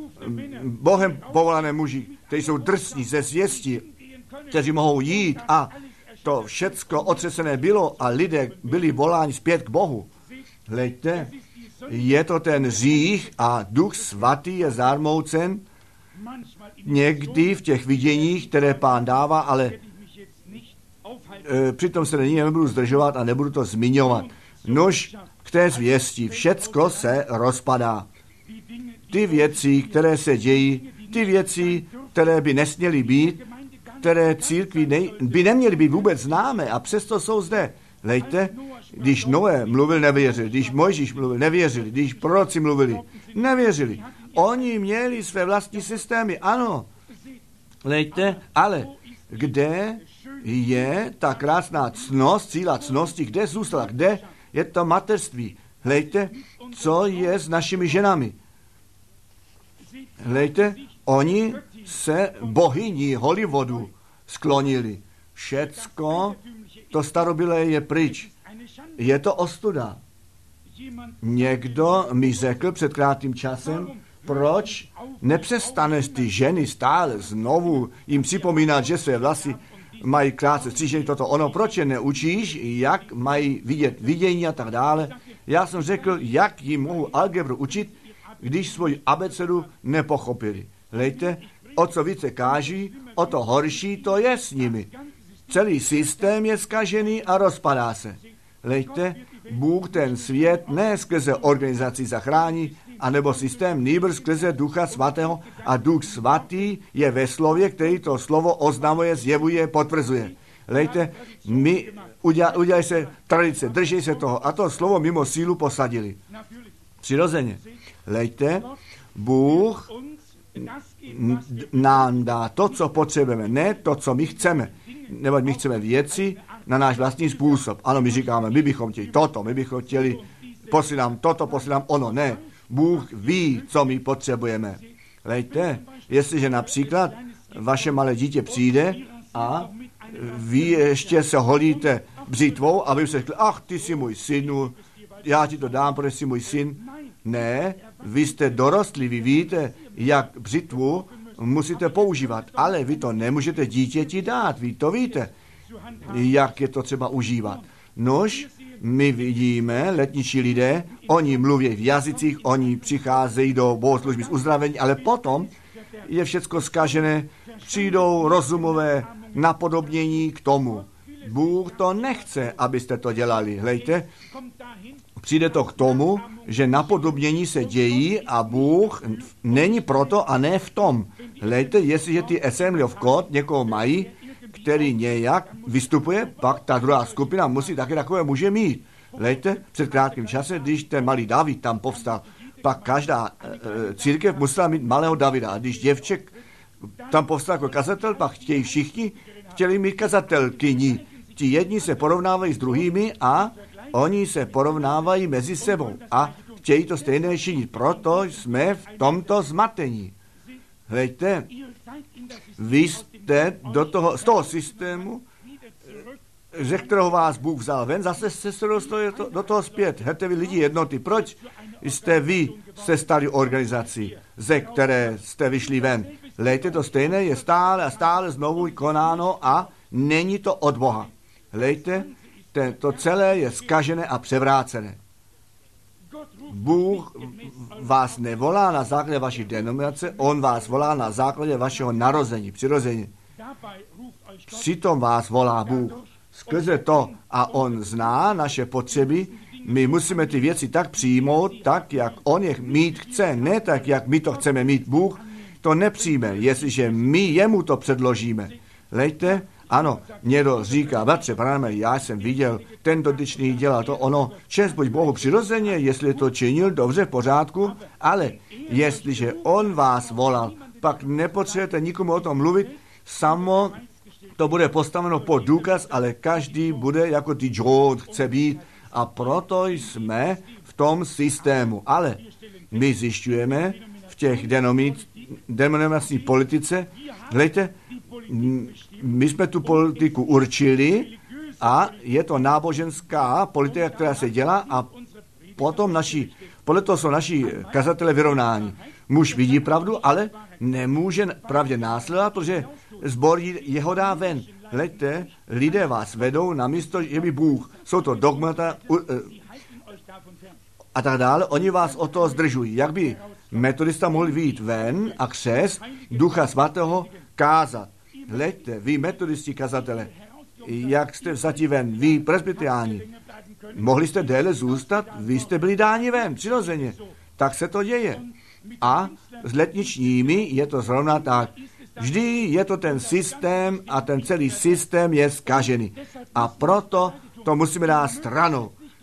Bohem povolané muži, kteří jsou drsní ze zvěstí, kteří mohou jít a to všecko otřesené bylo a lidé byli voláni zpět k Bohu. Hleďte, je to ten hřích a Duch Svatý je zarmoucen někdy v těch viděních, které Pán dává, ale e, přitom se nyní nebudu zdržovat a nebudu to zmiňovat. Nož k té zvěstí všecko se rozpadá. Ty věci, které se dějí, ty věci, které by nesměly být, které církvi nej, by neměly být vůbec známé a přesto jsou zde. Hleďte, Když Noé mluvil, nevěřili. Když Mojžíš mluvil, nevěřili. Když proroci mluvili, nevěřili. Oni měli své vlastní systémy, ano. Lejte, ale kde je ta krásná ctnost, síla ctnosti, kde zůstala, kde je to mateřství? Hlejte, co je s našimi ženami? Hlejte, oni se bohyni Hollywoodu sklonili. Všecko to starobylé je pryč. Je to ostuda. Někdo mi řekl před krátkým časem, proč nepřestaneš ty ženy stále znovu jim připomínat, že své vlasy mají krátce střížení, toto ono, proč je neučíš, jak mají vidět vidění a tak dále. Já jsem řekl, jak jim mohu algebru učit, když svoji abecedu nepochopili. Lejte, o co více káží, o to horší to je s nimi. Celý systém je zkažený a rozpadá se. Lejte, Bůh ten svět ne skrze organizaci zachrání, anebo systém, nýbrž skrze Ducha Svatého, a Duch Svatý je ve slově, který to slovo oznamuje, zjevuje, potvrzuje. Lejte, my udělali udělaj se tradice, drží se toho a to slovo mimo sílu posadili. Přirozeně. Lejte, Bůh nám dá to, co potřebujeme, ne to, co my chceme. Nebo my chceme věci na náš vlastní způsob. Ano, my říkáme, my bychom chtěli toto, my bychom chtěli, posli nám toto, posli nám ono. Ne, Bůh ví, co my potřebujeme. Lejte, jestliže například vaše malé dítě přijde a vy ještě se holíte břitvou a vy se řekli, ach, ty jsi můj synu, já ti to dám, protože jsi můj syn. Ne, vy jste dorostlí, vy víte, jak břitvu musíte používat, ale vy to nemůžete dítěti dát, vy to víte, jak je to třeba užívat. Nož, my vidíme, letničí lidé, oni mluví v jazycích, oni přicházejí do bohoslužby z uzdravení, ale potom je všecko zkažené, přijdou rozumové napodobnění k tomu. Bůh to nechce, abyste to dělali. Hlejte, přijde to k tomu, že napodobnění se dějí a Bůh není proto a ne v tom. Hlejte, jestliže ty Assembly of God někoho mají, který nějak vystupuje, pak ta druhá skupina musí taky takové může mít. Hlejte, před krátkým časem, když ten malý David tam povstal, pak každá e, církev musela mít malého Davida. A když děvček tam povstal jako kazatel, pak chtějí všichni, chtěli mít kazatelkyni. Ti jedni se porovnávají s druhými a oni se porovnávají mezi sebou a chtějí to stejné činit. Proto jsme v tomto zmatení. Hlejte, vy jste do toho, z toho systému, ze kterého vás Bůh vzal ven, zase jste se dostali do toho zpět. Hejte vy lidi jednoty. Proč jste vy se stali organizací, ze které jste vyšli ven? Hlejte, to stejné je stále a stále znovu konáno a není to od Boha. Hlejte, to celé je zkažené a převrácené. Bůh vás nevolá na základě vaší denominace, on vás volá na základě vašeho narození, přirozeně. Přitom vás volá Bůh. Skrze to, a on zná naše potřeby, my musíme ty věci tak přijmout, tak, jak on je mít chce, ne tak, jak my to chceme mít. Bůh to nepřijme, jestliže my jemu to předložíme. Lejte, ano, někdo říká, bratře, pane, já jsem viděl, ten dotyčný dělal to, ono, čest buď Bohu přirozeně, jestli to činil, dobře, v pořádku, ale jestliže on vás volal, pak nepotřebujete nikomu o tom mluvit, samo to bude postaveno pod důkaz, ale každý bude jako ty John chce být a proto jsme v tom systému. Ale my zjišťujeme v těch denominační politice, hledajte, my jsme tu politiku určili a je to náboženská politika, která se dělá a potom naši, podle toho jsou naši kazatele vyrovnání. Muž vidí pravdu, ale nemůže pravdě následovat, protože zbor jeho dá ven. Hleďte, lidé vás vedou na místo, že by Bůh. Jsou to dogmata a tak dále. Oni vás o toho zdržují. Jak by metodista mohl vyjít ven a křest Ducha Svatého kázat. Hleďte, vy metodisti kazatele, jak jste vzati ven, vy presbyteriáni, mohli jste déle zůstat, vy jste byli dáni ven, přirozeně. Tak se to děje. A s letničními je to zrovna tak. Vždy je to ten systém a ten celý systém je zkažený. A proto to musíme dát stranou.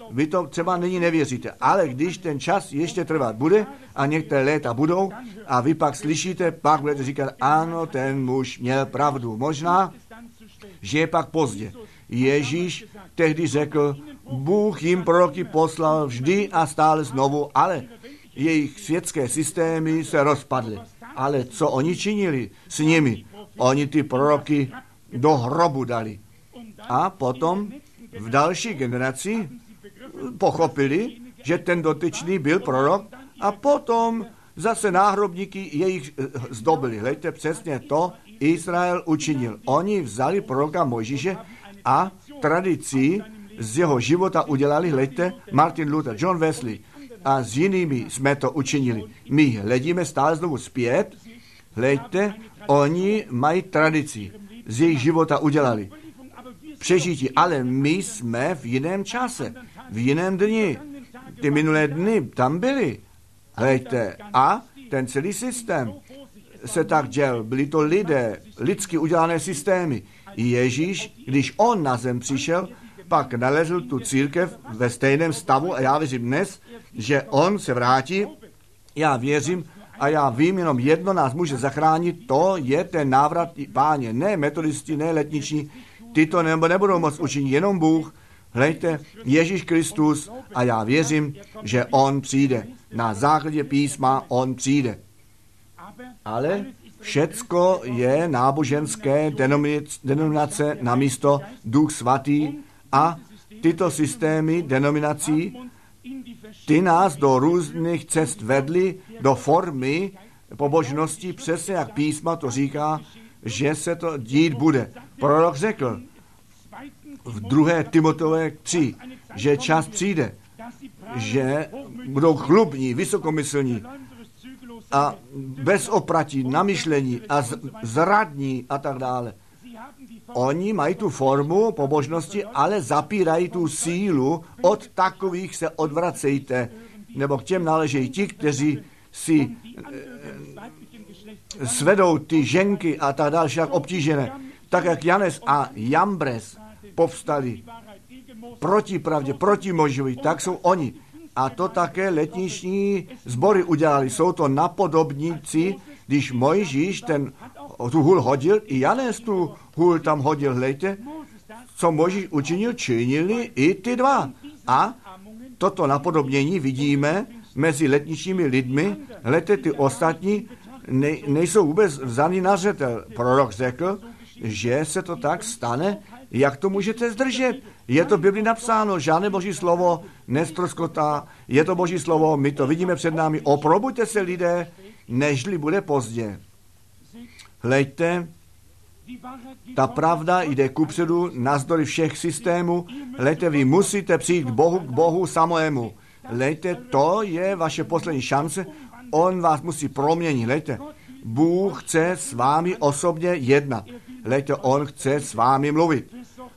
Vy to třeba nyní nevěříte, ale když ten čas ještě trvat bude a některé léta budou a vy pak slyšíte, pak budete říkat, ano, ten muž měl pravdu. Možná, že je pak pozdě. Ježíš tehdy řekl, Bůh jim proroky poslal vždy a stále znovu, ale jejich světské systémy se rozpadly. Ale co oni činili s nimi? Oni ty proroky do hrobu dali. A potom v další generaci pochopili, že ten dotyčný byl prorok a potom zase náhrobníky jejich zdobili. Hleďte, přesně to Izrael učinil. Oni vzali proroka Mojžíše a tradici z jeho života udělali, hleďte, Martin Luther, John Wesley a s jinými jsme to učinili. My hledíme stále znovu zpět, hleďte, oni mají tradici, z jejich života udělali přežití, ale my jsme v jiném čase, v jiném dni. Ty minulé dny tam byly, hleďte, a ten celý systém se tak děl. Byli to lidé, lidsky udělané systémy. Ježíš, když on na zem přišel, pak nalezl tu církev ve stejném stavu a já věřím dnes, že on se vrátí. Já věřím a já vím, jenom jedno nás může zachránit, to je ten návrat Páně. Ne metodisti, ne letniční, ty to nebudou moc učinit, jenom Bůh. Hleďte, Ježíš Kristus a já věřím, že on přijde. Na základě písma on přijde. Ale všecko je náboženské denominace na místo Duch Svatý a tyto systémy denominací, ty nás do různých cest vedly, do formy pobožnosti, přesně jak písma to říká, že se to dít bude. Prorok řekl v druhé Timoteové tři, že čas přijde, že budou chlubní, vysokomyslní a bez opratí, namyšlení a zradní a tak dále. Oni mají tu formu pobožnosti, ale zapírají tu sílu, od takových se odvracejte, nebo k těm náležejí ti, kteří si e, svedou ty ženky a tak dále, však obtížené, tak jak Janes a Jambres povstali proti pravdě, proti Mojžíšovi, tak jsou oni. A to také letniční sbory udělali. Jsou to napodobníci, když Mojžíš ten tu hůl hodil, i Janes tu hůl tam hodil, hlejte, co Mojžíš učinil, činili i ty dva. A toto napodobnění vidíme mezi letničními lidmi, hlejte, ty ostatní ne, nejsou vůbec vzaný na zřetel. Prorok řekl, že se to tak stane, jak to můžete zdržet. Je to v Bibli napsáno, žádné boží slovo neztroskotá, je to boží slovo, my to vidíme před námi. Oprobuďte se, lidé, nežli bude pozdě. Hleďte, ta pravda jde kupředu navzdory všech systémů. Hleďte, vy musíte přijít k Bohu, k Bohu samému. Hleďte, to je vaše poslední šance. On vás musí proměnit. Hleďte, Bůh chce s vámi osobně jednat. Hleďte, on chce s vámi mluvit.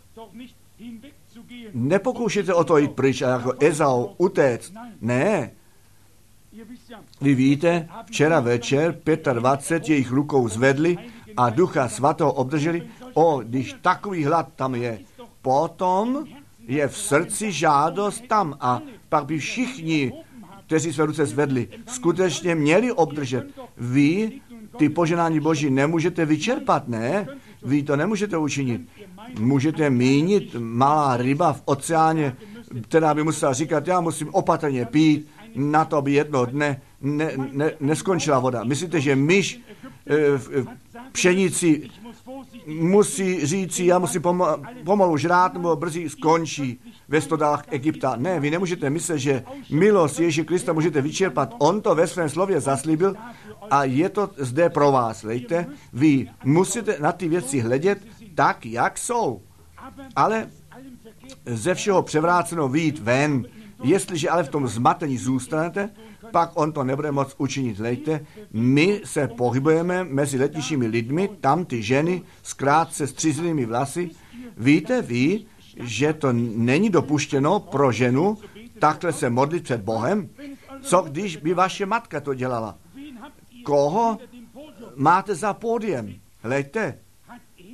Nepokoušejte o to jít pryč a jako Ezau utéct. Ne. Vy víte, včera večer dvacet pět jejich rukou zvedli a Ducha Svatého obdrželi. O, když takový hlad tam je, potom je v srdci žádost tam a pak by všichni, kteří své ruce zvedli, skutečně měli obdržet. Vy ty poženání Boží nemůžete vyčerpat, ne? Vy to nemůžete učinit. Můžete mínit malá ryba v oceáně, která by musela říkat, já musím opatrně pít, na to, aby jednoho dne ne, ne, neskončila voda. Myslíte, že myš e, v, v pšenici musí říci, já musím pomalu, pomalu žrát, nebo brzy skončí ve stodách Egypta? Ne, vy nemůžete myslet, že milost Ježíše Krista můžete vyčerpat. On to ve svém slově zaslíbil a je to zde pro vás. Lejte, vy musíte na ty věci hledět tak, jak jsou. Ale ze všeho převráceno vyjít ven. Jestliže ale v tom zmatení zůstanete, pak on to nebude moc učinit. Lejte, my se pohybujeme mezi letničními lidmi, tam ty ženy s krátce střízlými vlasy. Víte vy, že to není dopuštěno pro ženu takhle se modlit před Bohem? Co když by vaše matka to dělala? Koho máte za pódiem? Hleďte,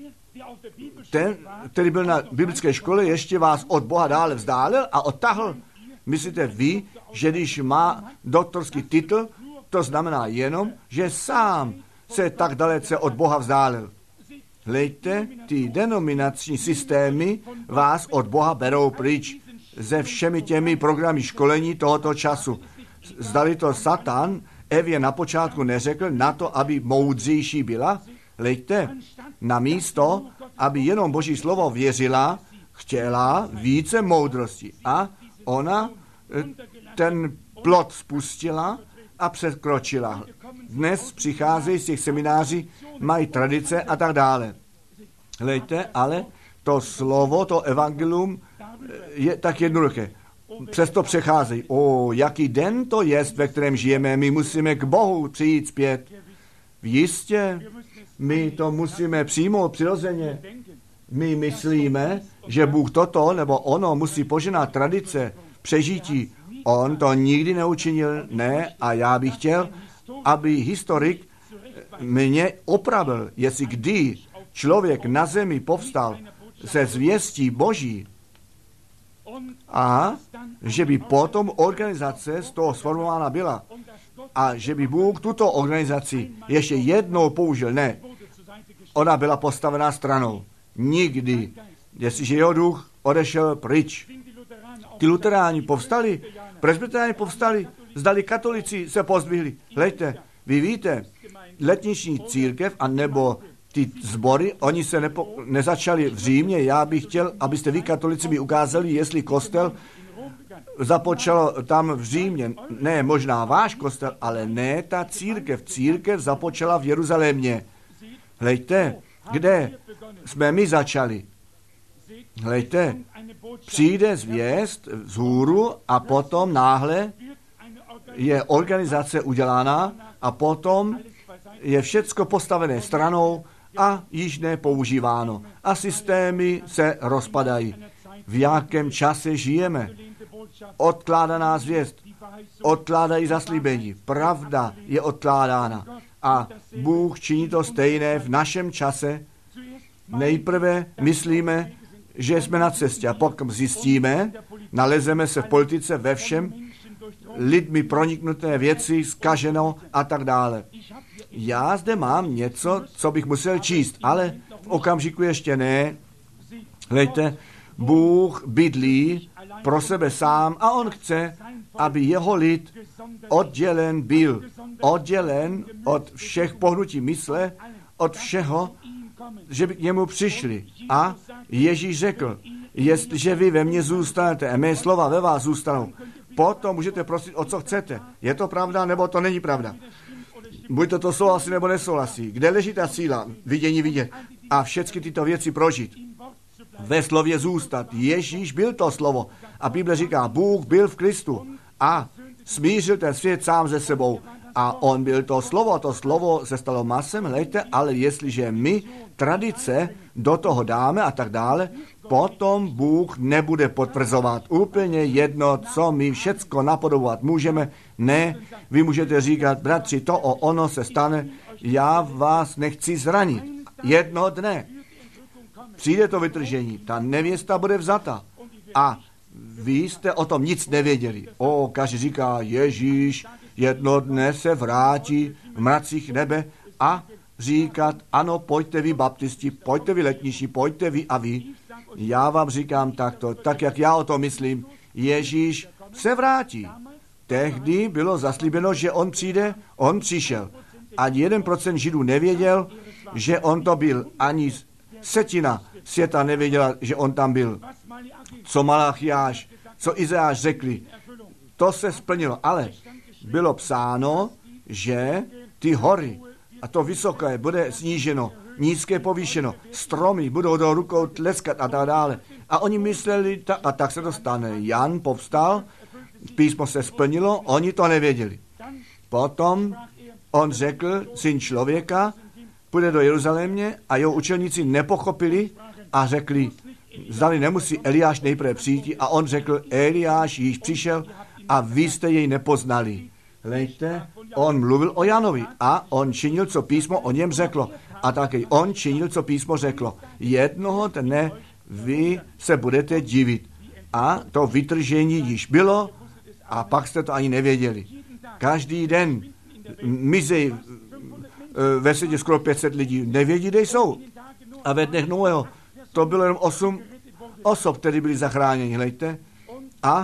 ten, který byl na biblické škole, ještě vás od Boha dále vzdálil a odtahl Myslíte vy, že když má doktorský titul, to znamená jenom, že sám se tak dalece od Boha vzdálil. Hlejte, ty denominační systémy vás od Boha berou pryč se všemi těmi programy školení tohoto času. Zdali to Satan Evě na počátku neřekl na to, aby moudřejší byla? Hlejte, na místo, aby jenom Boží slovo věřila, chtěla více moudrosti. A ona ten plot spustila a překročila. Dnes přicházejí z těch semináří, mají tradice a tak dále. Hlejte, ale to slovo, to evangelium je tak jednoduché. Přesto přecházejí. O, jaký den to je, ve kterém žijeme, my musíme k Bohu přijít zpět. Jistě, my to musíme přijmout přirozeně. My myslíme, že Bůh toto nebo ono musí poženat tradice, přežití. On to nikdy neučinil, ne, a já bych chtěl, aby historik mě opravil, jestli kdy člověk na zemi povstal se zvěstí Boží a že by potom organizace z toho sformována byla a že by Bůh tuto organizaci ještě jednou použil. Ne, ona byla postavená stranou. Nikdy, jestliže jeho duch odešel pryč. Ty luteráni povstali, presbyteráni povstali, zdali katolici se pozdvihli. Hlejte, vy víte, letniční církev a nebo ty sbory, oni se nepo, nezačali v Římě. Já bych chtěl, abyste vy katolici mi ukázali, jestli kostel započalo tam v Římě. Ne, možná váš kostel, ale ne ta církev. Církev započala v Jeruzalémě. Hlejte, kde jsme my začali. Hlejte, přijde zvěst vzhůru a potom náhle je organizace udělána a potom je všecko postavené stranou a již nepoužíváno. A systémy se rozpadají. V jakém čase žijeme? Odkládaná zvěst. Odkládají zaslíbení. Pravda je odkládána. A Bůh činí to stejné v našem čase. Nejprve myslíme, že jsme na cestě a pokud zjistíme, nalezeme se v politice ve všem, lidmi proniknuté věci, zkaženo a tak dále. Já zde mám něco, co bych musel číst, ale v okamžiku ještě ne. Hlejte, Bůh bydlí pro sebe sám a on chce, aby jeho lid oddělen byl. Oddělen od všech pohnutí mysle, od všeho, že by k němu přišli. A Ježíš řekl, jestliže vy ve mně zůstanete a mé slova ve vás zůstanou, potom můžete prosit, o co chcete. Je to pravda, nebo to není pravda? Buď to to souhlasí, nebo nesouhlasí. Kde leží ta síla? Vidění vidět. A všechny tyto věci prožít. Ve slově zůstat. Ježíš byl to slovo. A Bible říká, Bůh byl v Kristu a smířil ten svět sám se sebou. A on byl to slovo, to slovo se stalo masem, hlejte, ale jestliže my tradice do toho dáme a tak dále, potom Bůh nebude potvrzovat. Úplně jedno, co my všecko napodobovat můžeme. Ne, vy můžete říkat, bratři, to o ono se stane, já vás nechci zranit. Jednoho dne přijde to vytržení, ta nevěsta bude vzata a vy jste o tom nic nevěděli. O, každý říká, Ježíš jedno dne se vrátí v mracích nebe a říkat, ano, pojďte vy baptisti, pojďte vy letniční, pojďte vy a vy. Já vám říkám takto, tak jak já o tom myslím, Ježíš se vrátí. Tehdy bylo zaslíbeno, že on přijde, on přišel. Ani jeden procent Židů nevěděl, že on to byl. Ani setina světa nevěděla, že on tam byl. Co Malachiáš, co Izajáš řekli, to se splnilo. Ale bylo psáno, že ty hory a to vysoké bude sníženo, nízké povýšeno, stromy budou do rukou tleskat a tak dále. A oni mysleli, ta, a tak se to stane. Jan povstal, písmo se splnilo, oni to nevěděli. Potom on řekl, syn člověka půjde do Jeruzalémě a jeho učeníci nepochopili a řekli, zdali nemusí Eliáš nejprve přijít a on řekl, Eliáš již přišel a vy jste jej nepoznali. Hlejte, on mluvil o Janovi a on činil, co písmo o něm řeklo. A taky on činil, co písmo řeklo. Jednoho dne vy se budete divit. A to vytržení již bylo A pak jste to ani nevěděli. Každý den mizej ve světě skoro pět set lidí. Nevědí, kde jsou. A ve dnech Noého to bylo jenom osm osob, které byly zachráněni. Hlejte. A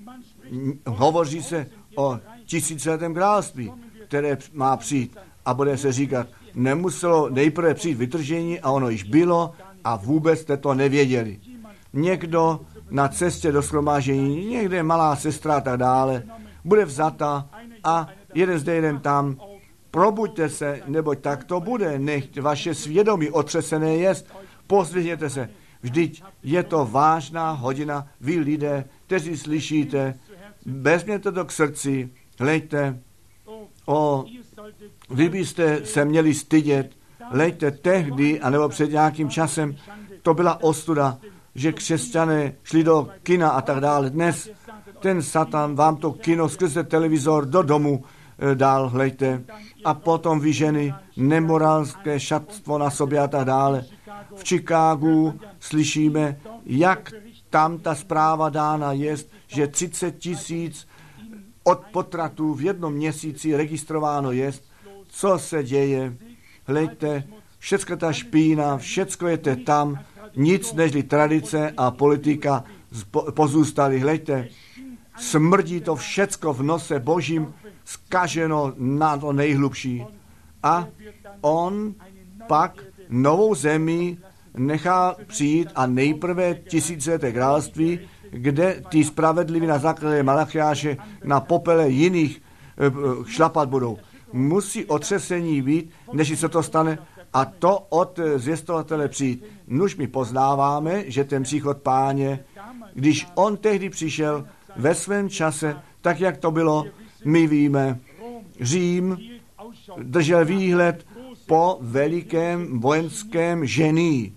hovoří se o tisíciletém království, které má přijít. A bude se říkat, nemuselo nejprve přijít vytržení a ono již bylo a vůbec jste to nevěděli. Někdo na cestě do shromáždění, někde malá sestra a tak dále, bude vzata a jeden zde, jeden tam. Probuďte se, neboť tak to bude, nech vaše svědomí otřesené jest. Pozdvihněte se, vždyť je to vážná hodina, vy lidé, kteří slyšíte, vezměte to k srdci, hleďte, o, vy byste se měli stydět, hleďte tehdy, anebo před nějakým časem, to byla ostuda, že křesťané šli do kina a tak dále. Dnes ten Satan vám to kino skrze televizor do domu e, dal, hleďte, a potom vy ženy, nemorálské šatstvo na sobě a tak dále. V Chicagu slyšíme, jak tam ta zpráva dána jest, že třicet tisíc od potratů v jednom měsíci registrováno jest. Co se děje? Hleďte, všecko ta špína, všecko je tam, nic nežli tradice a politika pozůstaly. Hleďte, smrdí to všecko v nose Božím, zkaženo na to nejhlubší. A on pak novou zemi nechá přijít a nejprve tisícileté království, kde ty spravedliví na základě Malachiáše na popele jiných šlapat budou. Musí otřesení být, než se to stane, a to od zvěstovatele přijít. Nuž my poznáváme, že ten příchod Páně, když on tehdy přišel ve svém čase, tak jak to bylo, my víme, Řím držel výhled po velikém vojenském ženii,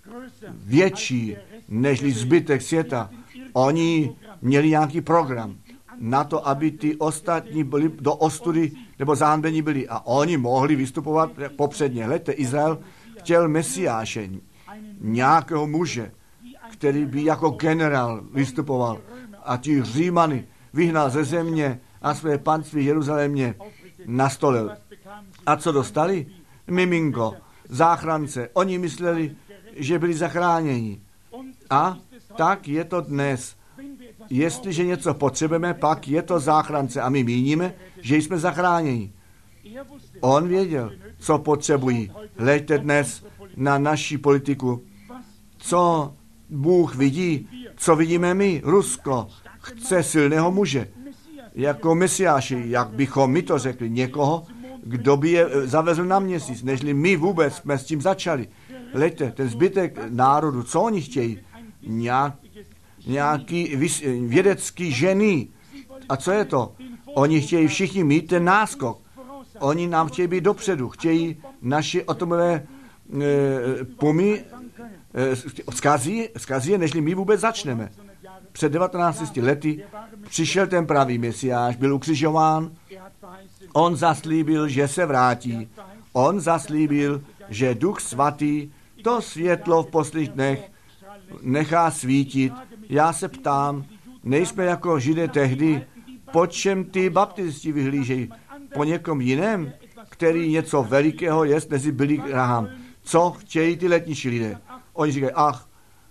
větší nežli zbytek světa. Oni měli nějaký program na to, aby ty ostatní byli do ostudy nebo zahanbení byli. A oni mohli vystupovat popředně. Hleďte, Izrael chtěl Mesiáše, nějakého muže, který by jako generál vystupoval. A ti Římany vyhnal ze země a své panství Jeruzalémě nastolil. A co dostali? Miminko, záchrance. Oni mysleli, že byli zachráněni. A tak je to dnes. Jestliže něco potřebujeme, pak je to záchrance. A my míníme, že jsme zachráněni. On věděl, co potřebují. Hleďte dnes na naši politiku. Co Bůh vidí, co vidíme my. Rusko chce silného muže. Jako Mesiáši, jak bychom my to řekli, někoho, kdo by je zavezl na měsíc, nežli my vůbec jsme s tím začali. Hleďte, ten zbytek národu, co oni chtějí? Nějak, nějaký vědecký žený. A co je to? Oni chtějí všichni mít ten náskok. Oni nám chtějí být dopředu. Chtějí naši atomové e, pumy e, zkazí, zkazí je, nežli my vůbec začneme. Před devatenácti lety přišel ten pravý Mesiáš, byl ukřižován. On zaslíbil, že se vrátí. On zaslíbil, že Duch Svatý to světlo v posledních dnech nechá svítit. Já se ptám, nejsme jako Židé tehdy, po čem ty baptisti vyhlížejí? Po někom jiném, který něco velikého jest, mezi Billy Graham. Co chtějí ty letničí lidé? Oni říkají, ach,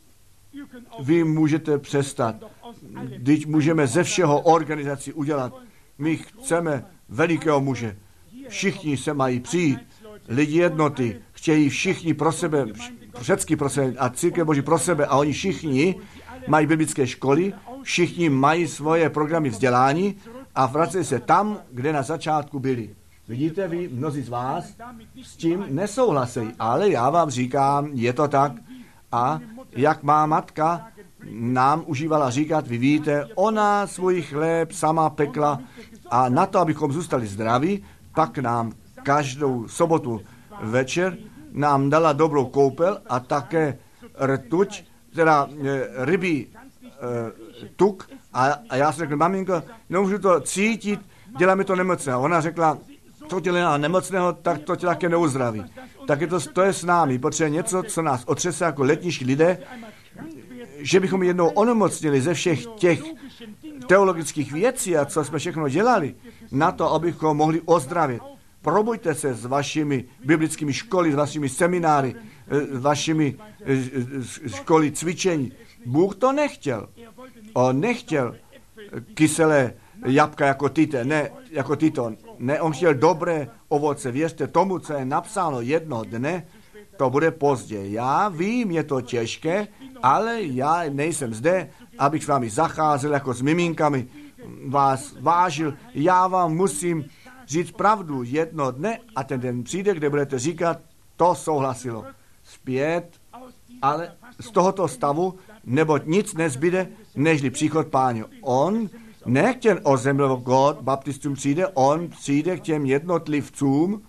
vy můžete přestat. Když můžeme ze všeho organizaci udělat. My chceme velikého muže. Všichni se mají přijít. Lidi jednoty chtějí všichni pro sebe, všechny pro sebe a církev Boží pro sebe a oni všichni mají biblické školy, všichni mají svoje programy vzdělání a vracejí se tam, kde na začátku byli. Vidíte vy, mnozí z vás s tím nesouhlasí, ale já vám říkám, je to tak. A jak má matka nám užívala říkat, vy víte, ona svůj chléb sama pekla a na to, abychom zůstali zdraví, pak nám každou sobotu večer nám dala dobrou koupel a také rtuť, teda e, rybí e, tuk a, a já jsem řekl, maminko, nemůžu to cítit, dělá mi to nemocného. Ona řekla, to dělá nemocného, tak to tě také neuzdraví. Tak je to, to je s námi, protože něco, co nás otřese jako letničtí lidé, že bychom jednou onemocnili ze všech těch teologických věcí a co jsme všechno dělali, na to, abychom mohli ozdravit. Probuďte se s vašimi biblickými školy, s vašimi semináry, s vašimi školy cvičení. Bůh to nechtěl. On nechtěl kyselé jabka jako tyto, ne, jako tyto. Ne, on chtěl dobré ovoce. Věřte tomu, co je napsáno jednoho dne, to bude pozdě. Já vím, je to těžké, ale já nejsem zde, abych s vámi zacházel jako s miminkami, vás vážil. Já vám musím říct pravdu jedno dne a ten den přijde, kde budete říkat, to souhlasilo. Zpět, ale z tohoto stavu, neboť nic nezbyde, nežli příchod Páně. On ne k těm ozemlou God, baptistům přijde, on přijde k těm jednotlivcům.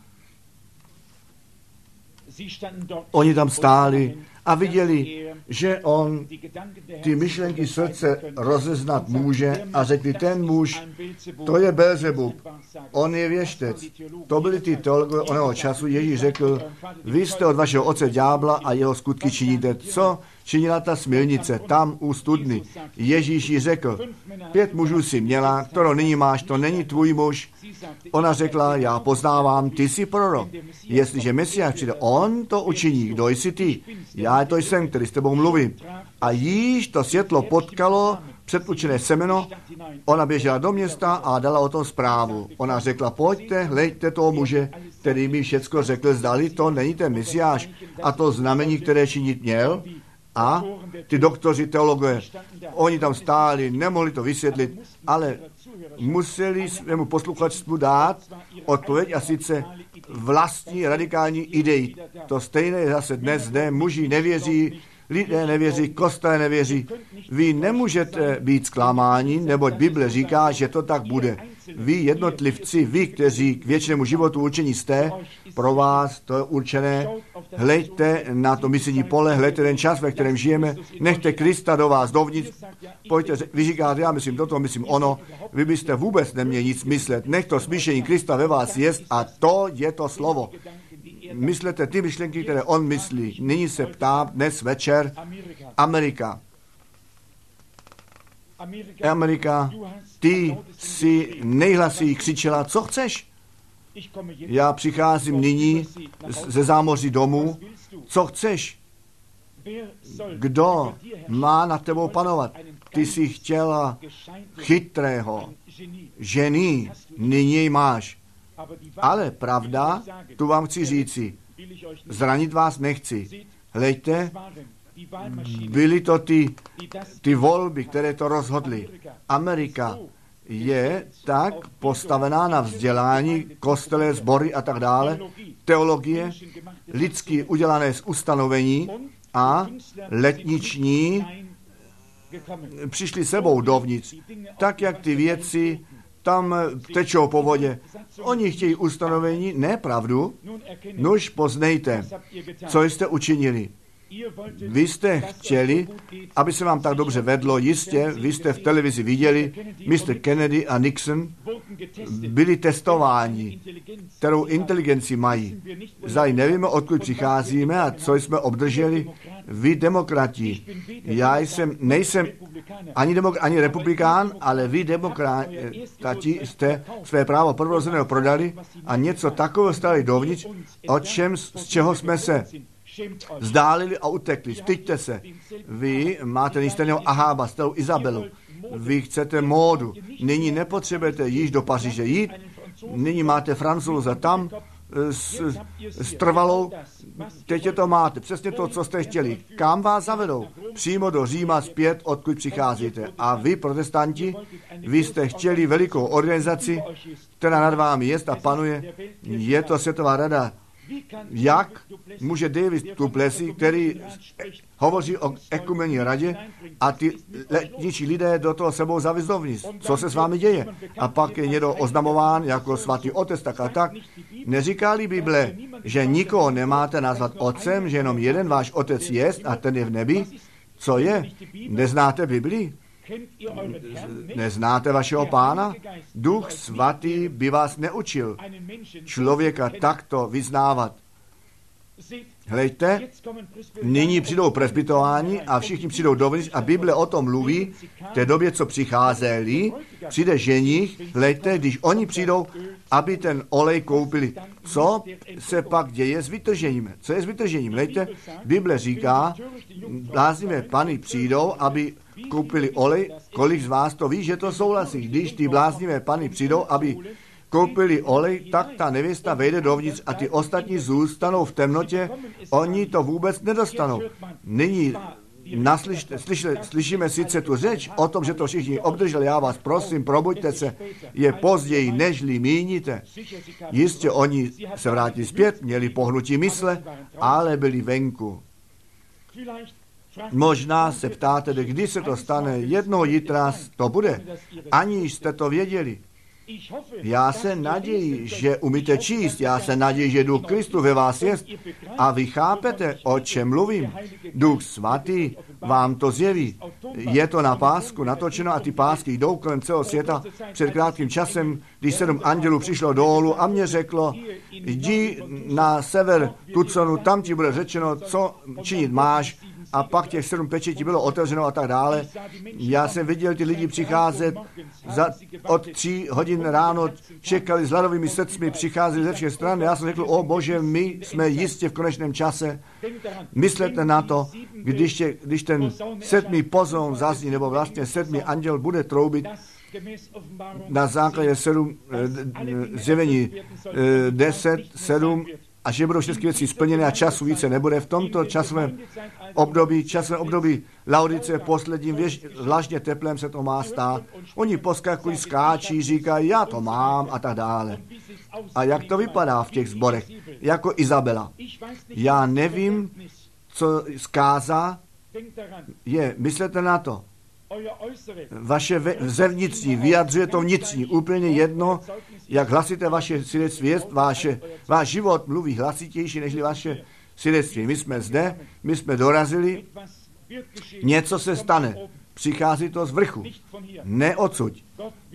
Oni tam stáli a viděli, že on ty myšlenky srdce rozeznat může a řekli, ten muž, to je Belzebub, on je věštec. To byli ty teologové oného času. Ježíš řekl, vy jste od vašeho otce ďábla a jeho skutky činíte. Co činila ta smilnice tam u studny? Ježíš jí řekl, pět mužů si měla, kterou nyní máš, to není tvůj muž. Ona řekla, já poznávám, ty jsi prorok. Jestliže Mesiáš přijde, on to učiní. Kdo jsi ty? Já to jsem, který s tebou mluvím. A již to světlo potkalo předpučené semeno, ona běžela do města a dala o tom zprávu. Ona řekla, pojďte, hleďte toho muže, který mi všecko řekl, zdali to není ten Mesiáš a to znamení, které činit měl. A ty doktoři, teologové, oni tam stáli, nemohli to vysvětlit, ale museli svému posluchačstvu dát odpověď a sice vlastní radikální idei. To stejné je zase dnes zde, muži nevěří, lidé nevěří, kostelé nevěří. Vy nemůžete být zklamáni, neboť Bible říká, že to tak bude. Vy jednotlivci, vy, kteří k věčnému životu určení jste, pro vás to je určené. Hleďte na to misijní pole, hleďte ten čas, ve kterém žijeme, nechte Krista do vás dovnitř. Pojďte, vy říkáte, já myslím toto, myslím ono, vy byste vůbec neměli nic myslet. Nech to smíšení Krista ve vás jest a to je to slovo. Myslete ty myšlenky, které on myslí. Nyní se ptám dnes večer Amerika. Amerika, ty si nejhlasněji křičela, co chceš? Já přicházím nyní ze zámoří domů, co chceš? Kdo má nad tebou panovat? Ty jsi chtěla chytrého, ženy, nyní jej máš. Ale pravda, tu vám chci říci, zranit vás nechci. Hleďte, byly to ty, ty volby, které to rozhodly. Amerika je tak postavená na vzdělání, kostele, sbory a tak dále, teologie, lidsky udělané z ustanovení a letniční přišli sebou dovnitř. Tak, jak ty věci tam tečou po vodě. Oni chtějí ustanovení, ne pravdu. Nuž poznejte, co jste učinili. Vy jste chtěli, aby se vám tak dobře vedlo, jistě, vy jste v televizi viděli, mister Kennedy a Nixon byli testováni, kterou inteligenci mají. Zdali nevíme, odkud přicházíme a co jsme obdrželi. Vy demokrati, já jsem, nejsem ani, demok- ani republikán, ale vy demokrati jste své právo prvorozeného prodali a něco takového stali dovnitř, o čem, z čeho jsme se vzdálili a utekli. Styďte se. Vy máte nejstejného Ahába, stejnou Izabelu. Vy chcete módu. Nyní nepotřebujete již do Paříže jít. Nyní máte Francouze tam s, s trvalou. Teď je to máte. Přesně to, co jste chtěli. Kam vás zavedou? Přímo do Říma zpět, odkud přicházíte. A vy, protestanti, vy jste chtěli velikou organizaci, která nad vámi jest a panuje. Je to Světová rada. Jak může David Duplessis, který hovoří o ekumenní radě a ty letničí lidé do toho sebou zavizovní. Co se s vámi děje? A pak je někdo oznamován jako svatý otec, tak a tak. Neříká-li Bible, že nikoho nemáte nazvat otcem, že jenom jeden váš otec jest a ten je v nebi? Co je? Neznáte Bibli? Neznáte vašeho Pána? Duch svatý by vás neučil člověka takto vyznávat. Hlejte, nyní přijdou presbytováni a všichni přijdou dovnitř a Bible o tom mluví, v té době, co přicházeli, přijde ženich, hlejte, když oni přijdou, aby ten olej koupili. Co se pak děje s vytržením? Co je s vytržením? Hlejte, Bible říká, bláznivé pany přijdou, aby koupili olej. Kolik z vás to ví, že to souhlasí? Když ty bláznivé pany přijdou, aby koupili olej, tak ta nevěsta vejde dovnitř a ty ostatní zůstanou v temnotě, oni to vůbec nedostanou. Nyní naslyšte, slyšle, slyšíme sice tu řeč o tom, že to všichni obdrželi, já vás prosím, probuďte se, je později, nežli míníte. Jistě oni se vrátí zpět, měli pohnutí mysle, ale byli venku. Možná se ptáte, kdy se to stane, jednoho jitra to bude, aniž jste to věděli. Já se naději, že umíte číst, já se naději, že Duch Kristu ve vás je a vy chápete, o čem mluvím. Duch Svatý vám to zjeví. Je to na pásku natočeno a ty pásky jdou kolem celého světa. Před krátkým časem, když sedm andělů přišlo dolů a mě řeklo, jdi na sever Tucsonu, tam ti bude řečeno, co činit máš. A pak těch sedm pečetí bylo otevřeno a tak dále. Já jsem viděl ty lidi přicházet za, od tří hodin ráno, čekali s hladovými srdcmi, přicházeli ze všech stran. Já jsem řekl, o Bože, my jsme jistě v konečném čase. Myslete na to, když, je, když ten sedmý pozon zazní, nebo vlastně sedmý anděl bude troubit, na základě sedm, zjevení deset, sedm, a že budou všechny věci splněny a času více nebude. V tomto časovém období, časovém období Laodice posledním, zvláštně teplem se to má stát. Oni poskakují, skáčí, říkají, já to mám a tak dále. A jak to vypadá v těch sborech? Jako Izabela. Já nevím, co zkázá je, myslete na to. Vaše zevnitřní vyjadřuje to vnitřní. Úplně jedno, jak hlasité vaše svědectví je, vaše, váš život mluví hlasitější než vaše svědectví. My jsme zde, my jsme dorazili, něco se stane. Přichází to z vrchu, ne odsud.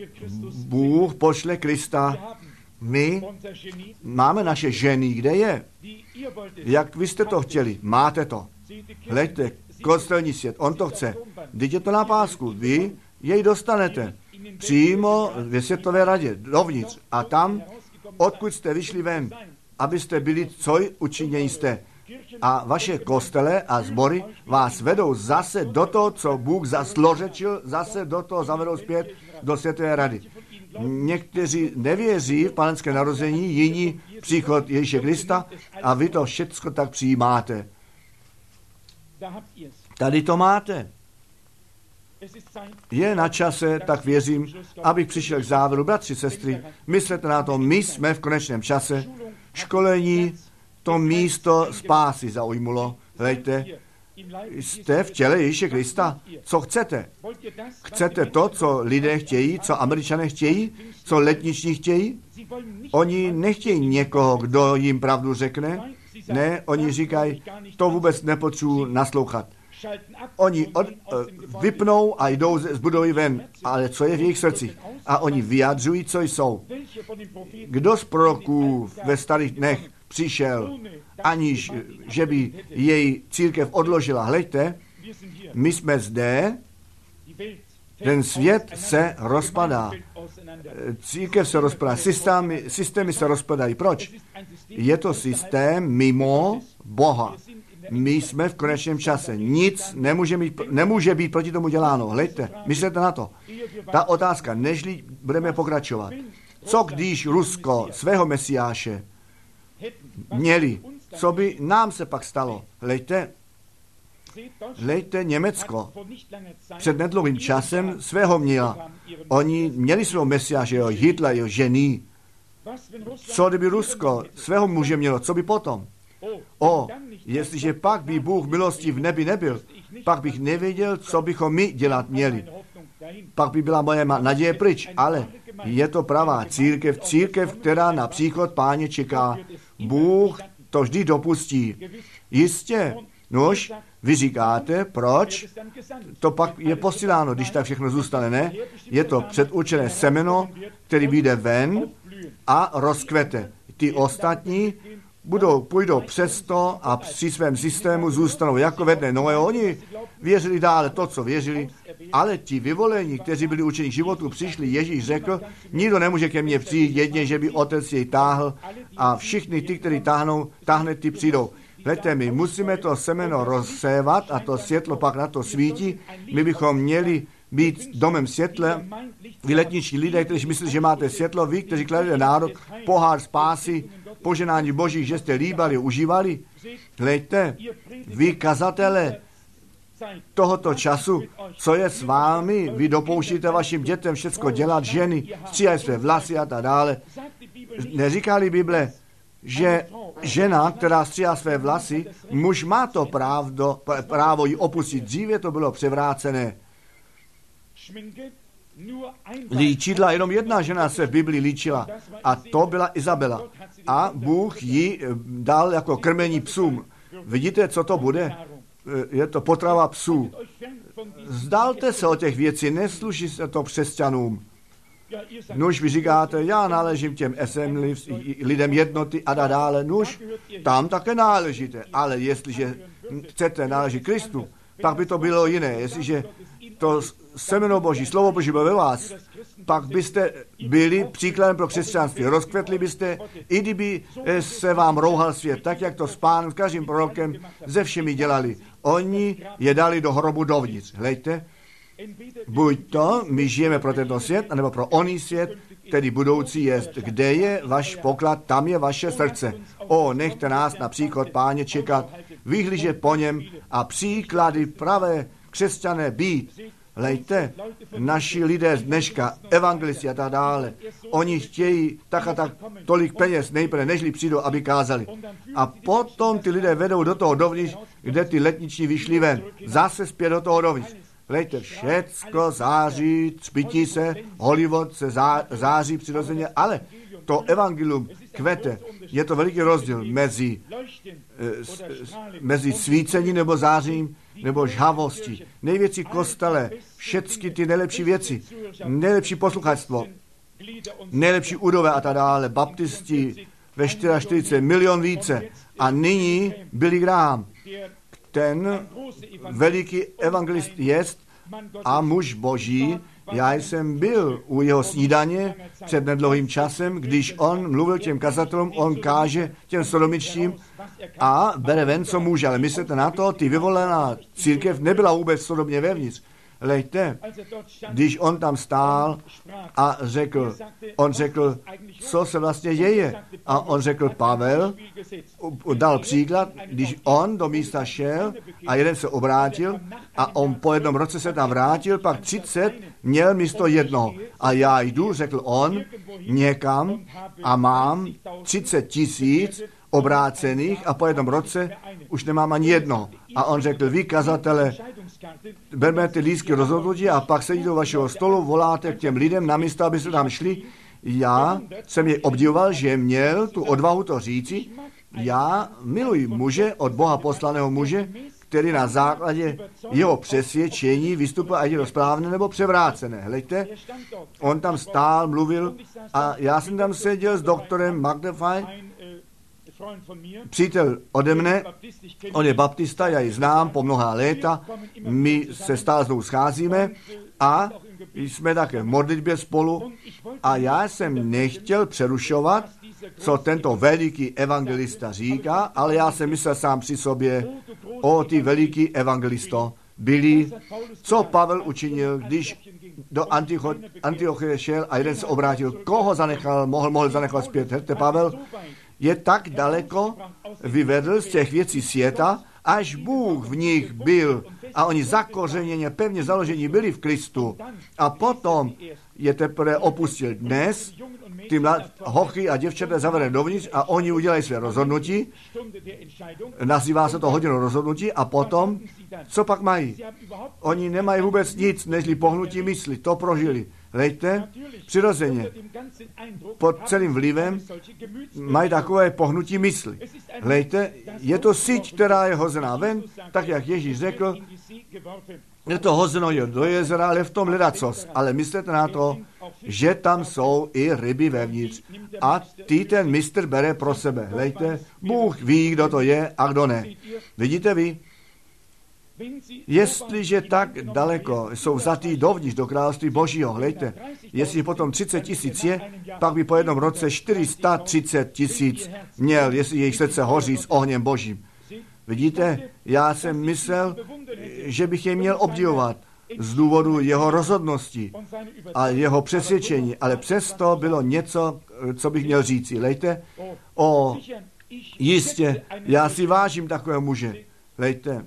Bůh pošle Krista. My máme naše ženy, kde je? Jak vy jste to chtěli? Máte to. Hleďte, kostelní svět, on to chce. Vždyť je to na pásku, vy jej dostanete přímo ve světové radě, dovnitř. A tam, odkud jste vyšli ven, abyste byli, co učinění jste. A vaše kostele a sbory vás vedou zase do toho, co Bůh zasložečil, zase do toho zavedou zpět do světové rady. Někteří nevěří v panenské narození, jiní příchod Ježíše Krista a vy to všecko tak přijímáte. Tady to máte. Je na čase, tak věřím, abych přišel k závěru. Bratři, sestry, myslete na to, my jsme v konečném čase. Školení, to místo spásy zaujmulo. Hleďte, jste v těle Ježíše Krista. Co chcete? Chcete to, co lidé chtějí, co Američané chtějí, co letniční chtějí? Oni nechtějí někoho, kdo jim pravdu řekne. Ne, oni říkají, to vůbec nepotřebuji naslouchat. Oni od, vypnou a jdou z budovy ven, ale co je v jejich srdcích? A oni vyjadřují, co jsou. Kdo z proroků ve starých dnech přišel, aniž že by její církev odložila? Hleďte, my jsme zde, ten svět se rozpadá. Církev se rozpadá, systémy, systémy se rozpadají. Proč? Je to systém mimo Boha. My jsme v konečném čase. Nic nemůže být, nemůže být proti tomu děláno. Hleďte, myslete na to. Ta otázka, nežli budeme pokračovat. Co když Rusko svého mesiáše měli? Co by nám se pak stalo? Hleďte, hleďte Německo. Před nedlouhým časem svého měla. Oni měli svého mesiáše, jeho Hitler, jeho žení. Co kdyby Rusko svého muže mělo? Co by potom? O, jestliže pak by Bůh milosti v nebi nebyl, pak bych nevěděl, co bychom my dělat měli. Pak by byla moje naděje pryč, ale je to pravá církev, církev, která na příchod Páně čeká. Bůh to vždy dopustí. Jistě, nož, vy říkáte, proč? To pak je posíláno, když tak všechno zůstane, ne? Je to předurčené semeno, který vyjde ven a rozkvete. Ty ostatní budou, půjdou přes to a při svém systému zůstanou jako ve dne Noého. Oni věřili dále to, co věřili, ale ti vyvolení, kteří byli učení životu, přišli, Ježíš řekl, nikdo nemůže ke mně přijít, jedně, že by otec jej táhl a všichni ty, kteří táhnou, táhne, ty přijdou. Hleďte, my musíme to semeno rozsévat a to světlo pak na to svítí. My bychom měli být domem světle. Vy letniční lidé, kteří myslí, že máte světlo, vy, kteří kladete nárok, pohár spásy, poženání Boží, že jste líbali, užívali. Hleďte, vy kazatele tohoto času, co je s vámi, vy dopouštíte vašim dětem všecko dělat, ženy, stříhají své vlasy a tak dále. Neříká-li Bible, že žena, která stříhá své vlasy, muž má to právo, právo ji opustit. Dříve to bylo převrácené. Líčidla, jenom jedna žena se v Biblii líčila a to byla Izabela. A Bůh ji dal jako krmení psům. Vidíte, co to bude? Je to potrava psů. Zdalte se o těch věcí, nesluší se to křesťanům. Nuž, vy říkáte, já náležím těm esemli, lidem jednoty a dále. Nuž, tam také náležíte. Ale jestliže chcete náležit Kristu, pak by to bylo jiné. Jestliže to semeno Boží, slovo Boží bylo ve vás, pak byste byli příkladem pro křesťanství. Rozkvetli byste, i kdyby se vám rouhal svět, tak jak to s Pánem, s každým prorokem, ze všemi dělali. Oni je dali do hrobu dovnitř. Hleďte, buď to, my žijeme pro tento svět, anebo pro oný svět, který budoucí jest. Kde je váš poklad, tam je vaše srdce. O, nechte nás na příchod Páně čekat, vyhlížet po něm a příklady pravé křesťané být. Lejte, naši lidé z dneška, evangelisti a tak dále, oni chtějí tak a tak tolik peněz nejprve, nežli přijdou, aby kázali. A potom ty lidé vedou do toho dovnitř, kde ty letniční vyšli ven. Zase zpět do toho dovnitř. Lejte, všecko září, třpití se, Hollywood se zá, září přirozeně, ale to evangelium kvete. Je to veliký rozdíl mezi, s, mezi svícení nebo zářím nebo žhavostí. Největší kostele, všechny ty nejlepší věci, nejlepší posluchačstvo, nejlepší udové a tak dále, baptisti ve čtyřicet čtyři milion více. A nyní Billy Graham, ten veliký evangelist jest a muž Boží. Já jsem byl u jeho snídaně před nedlouhým časem, když on mluvil těm kazatelům, on káže těm sodomičtím a bere ven, co může. Ale myslíte na to, ty vyvolená církev nebyla vůbec sodomně vevnitř. Lejte, když on tam stál a řekl, on řekl, co se vlastně děje. A on řekl, Pavel dal příklad, když on do místa šel a jeden se obrátil a on po jednom roce se tam vrátil, pak třicet měl místo jednoho. A já jdu, řekl on, někam a mám třicet tisíc obrácených a po jednom roce už nemám ani jedno. A on řekl, vy kazatele, bermete lístky rozhodnutí a pak sedíte do vašeho stolu, voláte k těm lidem na místo, aby se tam šli. Já jsem je obdivoval, že měl tu odvahu to říci. Já miluji muže, od Boha poslaného muže, který na základě jeho přesvědčení vystupuje, ať je to správné nebo převrácené. Hleďte, on tam stál, mluvil a já jsem tam seděl s doktorem Magdefaj, přítel ode mne, on je baptista, já ji znám po mnoha léta, my se stále znovu scházíme a jsme také v modlitbě spolu a já jsem nechtěl přerušovat, co tento veliký evangelista říká, ale já jsem myslel sám při sobě, o ty veliký evangelisto, byli, co Pavel učinil, když do Antiochie šel a jeden se obrátil, koho zanechal, mohl, mohl zanechat zpět. Herte, Pavel je tak daleko vyvedl z těch věcí světa, až Bůh v nich byl a oni zakořeněně, pevně založení byli v Kristu. A potom je teprve opustil dnes, ty mlad, hochy a děvčata zavede dovnitř a oni udělají své rozhodnutí, nazývá se to hodinu rozhodnutí a potom, co pak mají? Oni nemají vůbec nic, nežli pohnutí mysli, to prožili. Hlejte, přirozeně, pod celým vlivem mají takové pohnutí mysli. Hlejte, je to síť, která je hozená ven, tak jak Ježíš řekl, je to hozeno do jezera, ale v tom ledacos. Ale myslete na to, že tam jsou i ryby vevnitř. A ty ten mistr bere pro sebe. Hlejte, Bůh ví, kdo to je a kdo ne. Vidíte vy? Jestliže tak daleko jsou vzatý dovnitř do království Božího, hlejte, jestli potom třicet tisíc je, pak by po jednom roce čtyři sta třicet tisíc měl, jestli jejich srdce hoří s ohněm Božím. Vidíte, já jsem myslel, že bych je měl obdivovat z důvodu jeho rozhodnosti a jeho přesvědčení, ale přesto bylo něco, co bych měl říci. Lejte, o, jistě, já si vážím takového muže. Lejte,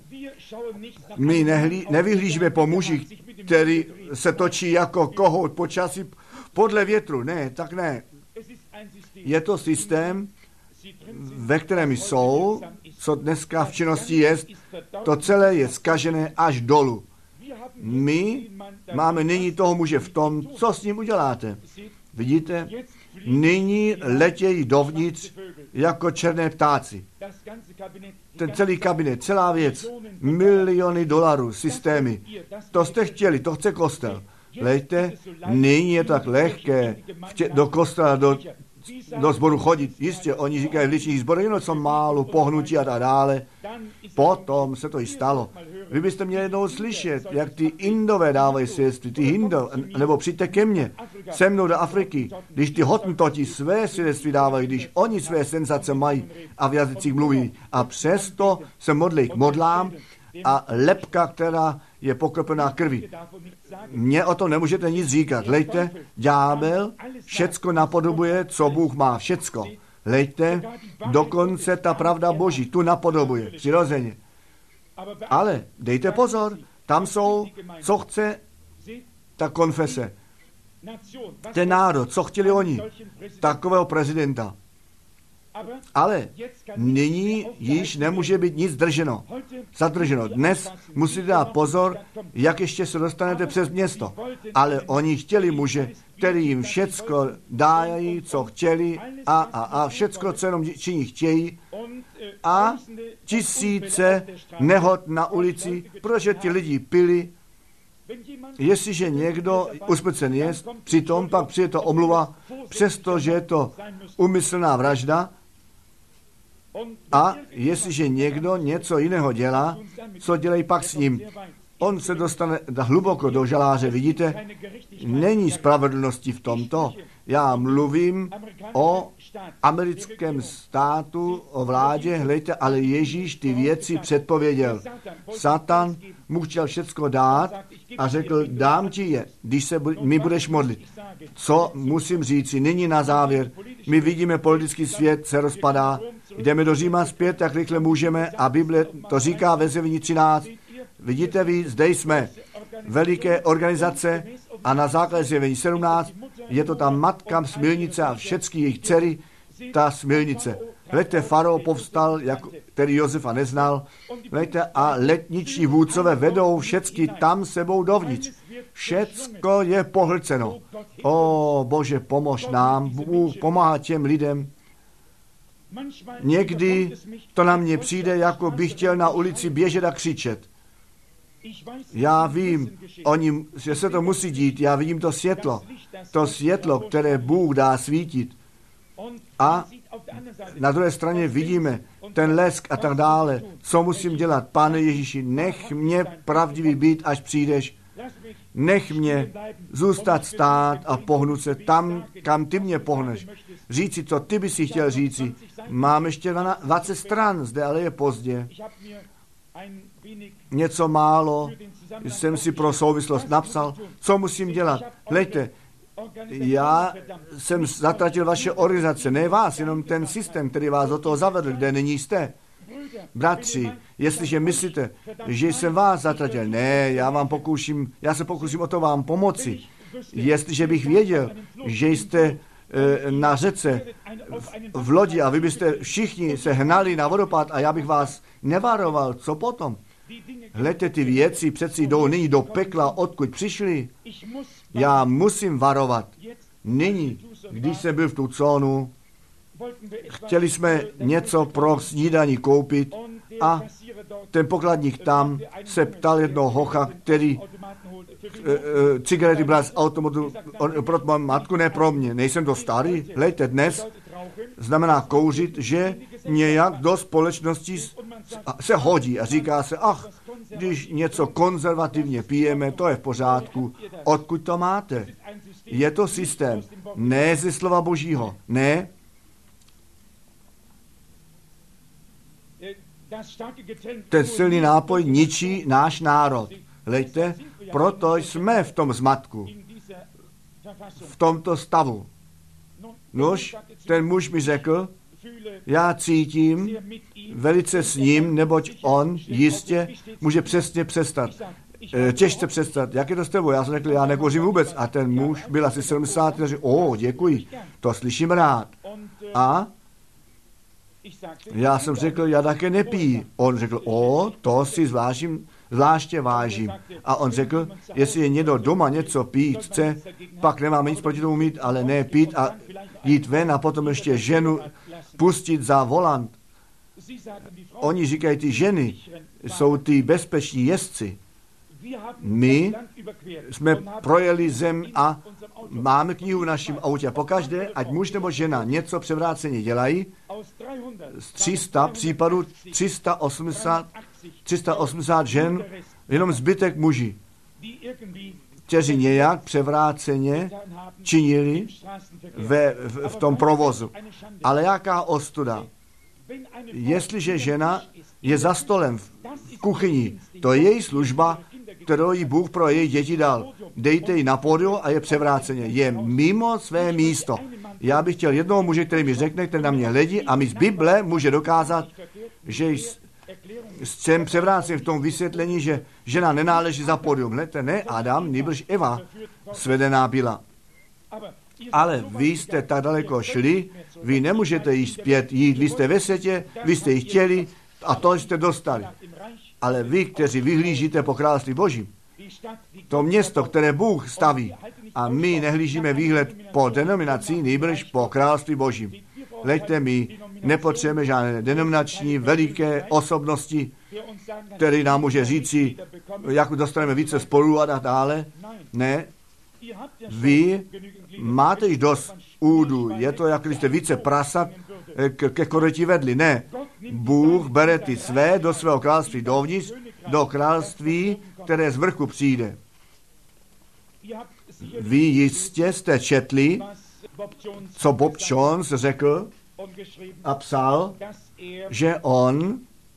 my nehlí, nevyhlížíme po muži, který se točí jako kohout počasí podle větru. Ne, tak ne. Je to systém, ve kterém jsou, co dneska v činnosti je, to celé je zkažené až dolů. My máme nyní toho muže v tom, co s ním uděláte. Vidíte? Nyní letějí dovnitř jako černé ptáci. Ten celý kabinet, celá věc, miliony dolarů, systémy. To jste chtěli, to chce kostel. Lejte, nyní je tak lehké tě, do kostela, do, do sboru chodit. Jistě, oni říkají v ličních sborech, jenom co málo pohnutí a tak dále. Potom se to i stalo. Vy byste měli jednou slyšet, jak ty Indové dávají svědectví, ty Hindo, nebo přijďte ke mně, se mnou do Afriky, když ty Hottentoti své svědectví dávají, když oni své senzace mají a v jazycích mluví. A přesto se modlí k modlám a lepka, která je pokropená krví. Mně o tom nemůžete nic říkat. Lejte, ďábel všecko napodobuje, co Bůh má, všecko. Lejte, dokonce ta pravda Boží tu napodobuje, přirozeně. Ale dejte pozor, tam jsou, co chce ta konfese. Ten národ, co chtěli oni, takového prezidenta. Ale nyní již nemůže být nic drženo, zadrženo. Dnes musíte dát pozor, jak ještě se dostanete přes město. Ale oni chtěli muže, který jim všecko dají, co chtěli a, a, a všecko, co jenom činí chtějí. A tisíce nehod na ulici, protože ti lidi pili. Jestliže někdo usmrcen je, přitom pak přijde to omluva, přestože je to úmyslná vražda. A jestliže někdo něco jiného dělá, co dělají pak s ním? On se dostane hluboko do žaláře, vidíte? Není spravedlnosti v tomto. Já mluvím o americkém státu, o vládě, hlejte, ale Ježíš ty věci předpověděl. Satan mu chtěl všecko dát a řekl, dám ti je, když se mi budeš modlit. Co musím říci, nyní na závěr, my vidíme, politický svět se rozpadá, jdeme do Říma zpět, jak rychle můžeme a Bible to říká ve Zjevení třináct. Vidíte vy, zde jsme, veliké organizace a na základě Zjevení sedmnáct je to ta matka smilnice a všechny jejich dcery, ta smilnice. Hleďte, farao povstal, jak, který Josefa neznal, hleďte, a letniční vůdcové vedou všechny tam sebou dovnitř. Všecko je pohlceno. O Bože, pomož nám, Bůh pomáhá těm lidem. Někdy to na mě přijde, jako bych chtěl na ulici běžet a křičet. Já vím, oni, že se to musí dít, já vidím to světlo, to světlo, které Bůh dá svítit. A na druhé straně vidíme ten lesk a tak dále. Co musím dělat? Pane Ježíši, nech mě pravdivý být, až přijdeš. Nech mě zůstat stát a pohnout se tam, kam ty mě pohneš. Říci, co ty bys si chtěl říci. Mám ještě dvacet stran, zde ale je pozdě. Něco málo jsem si pro souvislost napsal. Co musím dělat? Hlejte, já jsem zatratil vaše organizace, ne vás, jenom ten systém, který vás do toho zavedl, kde nyní jste. Bratři, jestliže myslíte, že jsem vás zatratil, ne, já vám pokouším, já se pokusím o to vám pomoci. Jestliže bych věděl, že jste e, na řece v, v lodi a vy byste všichni se hnali na vodopád a já bych vás nevaroval, co potom? Hleďte, ty věci přeci jdou nyní do pekla, odkud přišli. Já musím varovat. Nyní, když jsem byl v tu zónu, chtěli jsme něco pro snídaní koupit a ten pokladník tam se ptal jednoho hocha, který e, e, cigarety bral z automatu pro mou matku, ne pro mě. Nejsem to starý? Hleďte, dnes znamená kouřit, že nějak do společnosti se hodí a říká se, ach, když něco konzervativně pijeme, to je v pořádku. Odkud to máte? Je to systém, ne ze slova Božího, ne. Ten silný nápoj ničí náš národ. Hleďte, proto jsme v tom zmatku, v tomto stavu. Nož, ten muž mi řekl, já cítím velice s ním, neboť on jistě může přesně přestat. E, těžce přestat. Jak je to s tebou? Já jsem řekl, já nekouřím vůbec. A ten muž byl asi sedmdesát a řekl, o, děkuji, to slyším rád. A já jsem řekl, já také nepiju. On řekl, o, to si zvláštím, zvláště vážím. A on řekl, jestli je někdo doma něco pít chce, pak nemáme nic proti tomu mít, ale ne pít a jít ven a potom ještě ženu pustit za volant. Oni říkají, ty ženy jsou ty bezpeční jezdci. My jsme projeli zem a máme knihu v našem autě. A pokaždé, ať muž nebo žena něco převráceně dělají, z tři sta případů tři sta osmdesát, tři sta osmdesát žen, jenom zbytek muži, kteří nějak převráceně činili ve, v, v tom provozu. Ale jaká ostuda. Jestliže žena je za stolem v kuchyni, to je její služba, kterou jí Bůh pro její děti dal. Dejte ji na pódium a je převráceně. Je mimo své místo. Já bych chtěl jednoho muže, který mi řekne, který na mě hledí a mi z Bible může dokázat, že jsem převrácen v tom vysvětlení, že žena nenáleží za pódium. Hledte, ne Adam, nýbrž Eva svedená byla. Ale vy jste tak daleko šli, vy nemůžete jít zpět jít, vy jste ve světě, vy jste ji chtěli a to jste dostali. Ale vy, kteří vyhlížíte po království Božím, to město, které Bůh staví, a my nehlížíme výhled po denominaci, nýbrž po království Božím. Hleďte, my nepotřebujeme žádné denominační veliké osobnosti, které nám může říci, jak dostaneme více spolu a tak dále. Ne, vy máte již dost údu, je to, jak když jste více prasat ke, ke korytí vedli. Ne, Bůh bere ty své do svého království dovnitř, do království, které z vrchu přijde. Vy jistě jste četli, co Bob Jones řekl a psal, že on,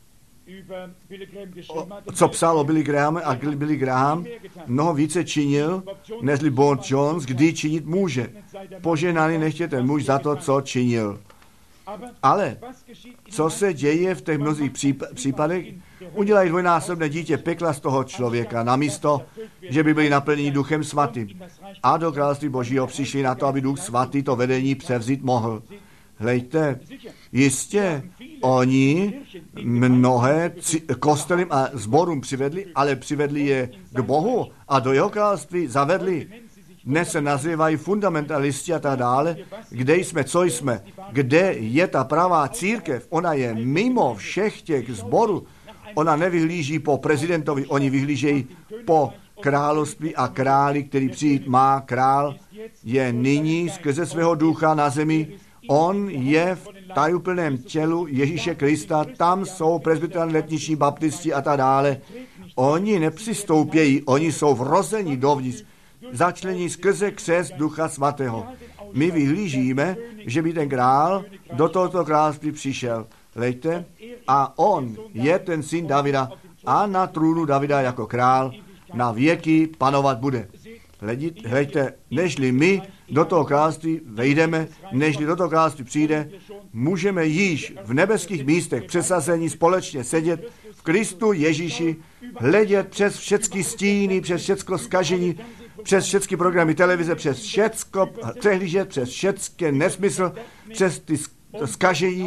co psal o Billy Graham a Billy Graham, mnoho více činil, nežli Bob Jones, kdy činit může. Poženaný nechtě ten muž za to, co činil. Ale co se děje v těch mnozích případech? Udělají dvojnásobné dítě pekla z toho člověka, namísto, že by byli naplněni Duchem Svatým. A do království Božího přišli na to, aby Duch Svatý to vedení převzít mohl. Hlejte, jistě, oni mnohé kostelům a sborům přivedli, ale přivedli je k Bohu a do jeho království zavedli. Dnes se nazývají fundamentalisti a tak dále. Kde jsme, co jsme? Kde je ta pravá církev? Ona je mimo všech těch sborů. Ona nevyhlíží po prezidentovi, oni vyhlížejí po království a králi, který přijít má. Král je nyní skrze svého ducha na zemi. On je v tajuplném tělu Ježíše Krista, tam jsou presbyteriáni, letniční, baptisti a tak dále. Oni nepřistoupějí, oni jsou vrození dovnitř, začlení skrze křest Ducha Svatého. My vyhlížíme, že by ten král do tohoto království přišel. Hleďte, a on je ten syn Davida a na trůnu Davida jako král na věky panovat bude. Hleďte, nežli my do toho království vejdeme, nežli do toho království přijde, můžeme již v nebeských místech přesazení společně sedět v Kristu Ježíši, hledět přes všechny stíny, přes všecko zkažení, přes všechny programy televize, přes všecko přehlížet, přes všechny nesmysl, přes ty zkažení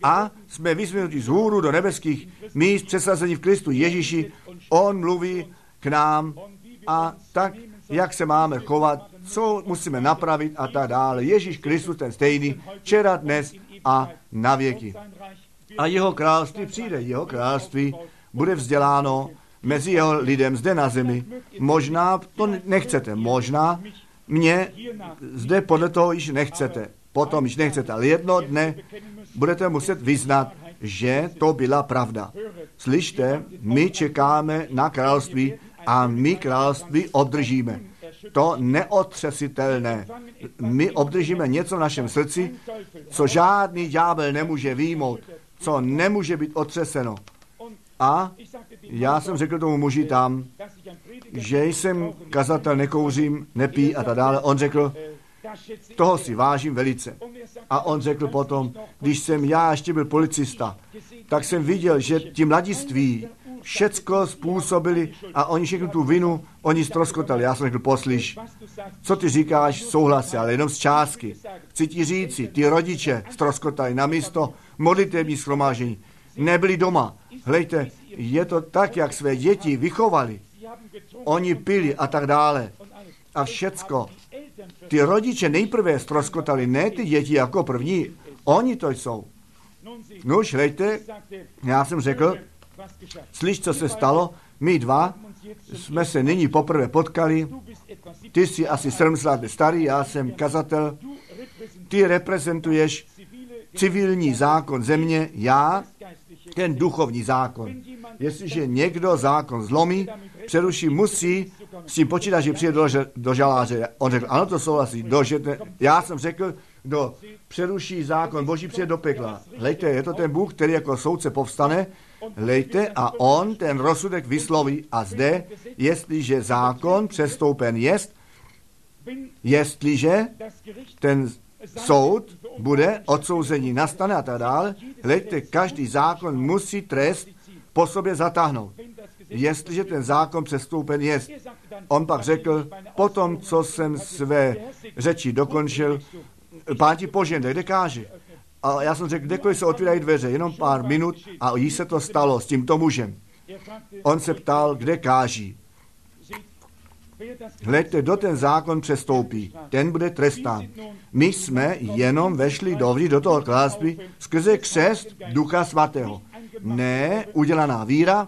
a jsme vyzvěnuti z hůru do nebeských míst, přesazení v Kristu Ježíši. On mluví k nám a tak, jak se máme chovat, co musíme napravit a tak dále. Ježíš Kristus ten stejný, včera, dnes a na věky. A jeho království přijde, jeho království bude vzděláno mezi jeho lidem zde na zemi. Možná to nechcete, možná mě zde podle toho již nechcete, potom již nechcete, ale jedno dne budete muset vyznat, že to byla pravda. Slyšte, my čekáme na království a my království obdržíme. To neotřesitelné. My obdržíme něco v našem srdci, co žádný ďábel nemůže výjmout, co nemůže být otřeseno. A já jsem řekl tomu muži tam, že jsem kazatel, nekouřím, nepí a tak dále. On řekl, toho si vážím velice. A on řekl potom, když jsem já ještě byl policista, tak jsem viděl, že ti mladiství všecko způsobili a oni všechnu tu vinu, oni ztroskotali. Já jsem řekl, poslyš, co ty říkáš, souhlasí, ale jenom z částky. Chci ti říci, ty rodiče ztroskotali na místo modlitevní shromáždění. Nebyli doma. Hlejte, je to tak, jak své děti vychovali. Oni pili a tak dále. A všecko. Ty rodiče nejprve ztroskotali, ne ty děti jako první. Oni to jsou. Nuž, hlejte, já jsem řekl, slyš, co se stalo, my dva jsme se nyní poprvé potkali, ty jsi asi sedmdesát let starý, já jsem kazatel, ty reprezentuješ civilní zákon země, já ten duchovní zákon. Jestliže někdo zákon zlomí, přeruší, musí s tím počítat, že přijde do, do žaláře. On řekl, ano, to souhlasí. Do, že te, já jsem řekl, kdo přeruší zákon Boží, přijde do pekla. Hlejte, je to ten Bůh, který jako soudce povstane, hlejte, a on ten rozsudek vysloví. A zde, jestliže zákon přestoupen jest, jestliže ten soud bude, odsouzení nastane a tak dále, hlejte, každý zákon musí trest po sobě zatáhnout. Jestliže ten zákon přestoupen jest. On pak řekl, potom, co jsem své řeči dokončil, Pán ti požehnej, kde káže. A já jsem řekl, kdekoliv se otvírají dveře, jenom pár minut a jí se to stalo s tímto mužem. On se ptal, kde káží. Hleďte, kdo ten zákon přestoupí, ten bude trestán. My jsme jenom vešli dovnitř do toho království skrze křest Ducha Svatého. Ne udělaná víra.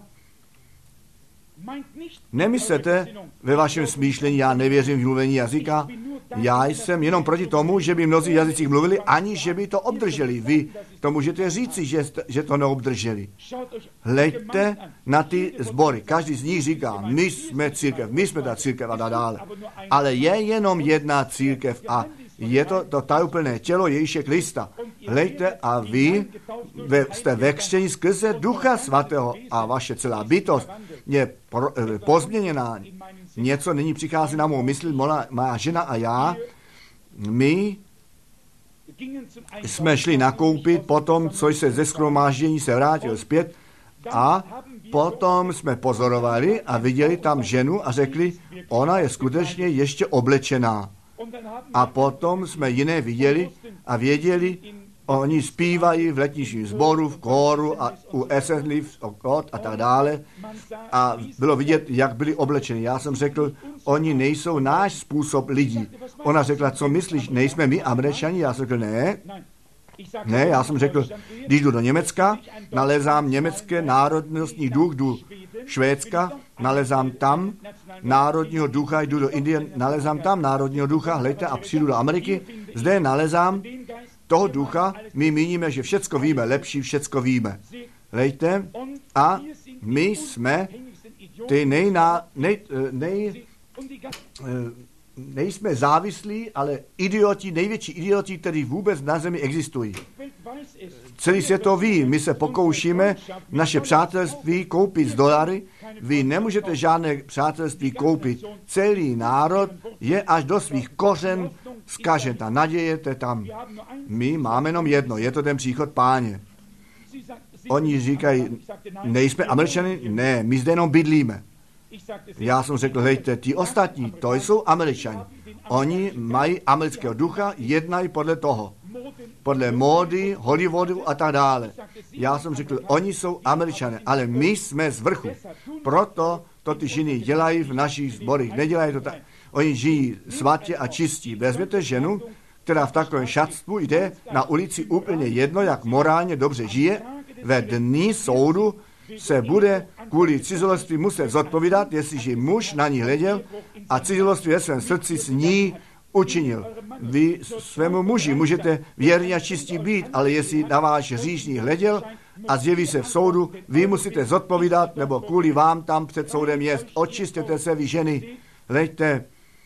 Nemyslete ve vašem smýšlení, já nevěřím v mluvení jazyka. Já jsem jenom proti tomu, že by mnozí jazycích mluvili, ani že by to obdrželi. Vy to můžete říci, že, že to neobdrželi. Hleďte na ty sbory. Každý z nich říká, my jsme církev, my jsme ta církev a dále. Ale je jenom jedna církev a je to to tajuplné tělo Ježíše Krista. Hleďte, a vy ve, jste ve křtění skrze Ducha Svatého a vaše celá bytost je pro, eh, pozměněná. Něco nyní přichází na mou mysl, moja, má žena a já, my jsme šli nakoupit potom, co se ze shromáždění se vrátil zpět, a potom jsme pozorovali a viděli tam ženu a řekli, ona je skutečně ještě oblečená. A potom jsme jiné viděli a věděli, oni zpívají v letničním sboru, v kóru a u Assembly a tak dále. A bylo vidět, jak byli oblečeni. Já jsem řekl, oni nejsou náš způsob lidí. Ona řekla, co myslíš, nejsme my Američani? Já jsem řekl, ne. Ne, já jsem řekl, když jdu do Německa, nalezám německé národnostní duch, jdu Švédska, nalezám tam národního ducha, jdu do Indie, nalezám tam národního ducha, hleďte, a přijdu do Ameriky, zde nalezám toho ducha, my míníme, že všecko víme, lepší všecko víme. Hleďte, a my jsme ty nejná, nej, nej, nejsme závislí, ale idioti, největší idioti, kteří vůbec na zemi existují. Celý svět to ví, my se pokoušíme naše přátelství koupit z dolary, vy nemůžete žádné přátelství koupit. Celý národ je až do svých kořen zkažen, ta naděje je tam. My máme jenom jedno, je to ten příchod Páně. Oni říkají, nejsme Američany? Ne, my zde jenom bydlíme. Já jsem řekl, hejte, ti ostatní, to jsou Američani. Oni mají amerického ducha, jednají podle toho. podle módy, Hollywoodu a tak dále. Já jsem řekl, oni jsou Američané, ale my jsme z vrchu. Proto to ty ženy dělají v našich sborech. Nedělají to tak. Oni žijí svatě a čistí. Vezměte ženu, která v takovém šatstvu jde na ulici úplně jedno, jak morálně dobře žije, ve dní soudu se bude kvůli cizoloství muset zodpovídat, jestliže muž na ní hleděl a cizoloství ve svém srdci s ní učinil. Vy svému muži můžete věrně a čistí být, ale jestli na váš hříšník hleděl a zjeví se v soudu, vy musíte zodpovídat, nebo kvůli vám tam před soudem jest. Očistěte se, vy ženy. Hleďte,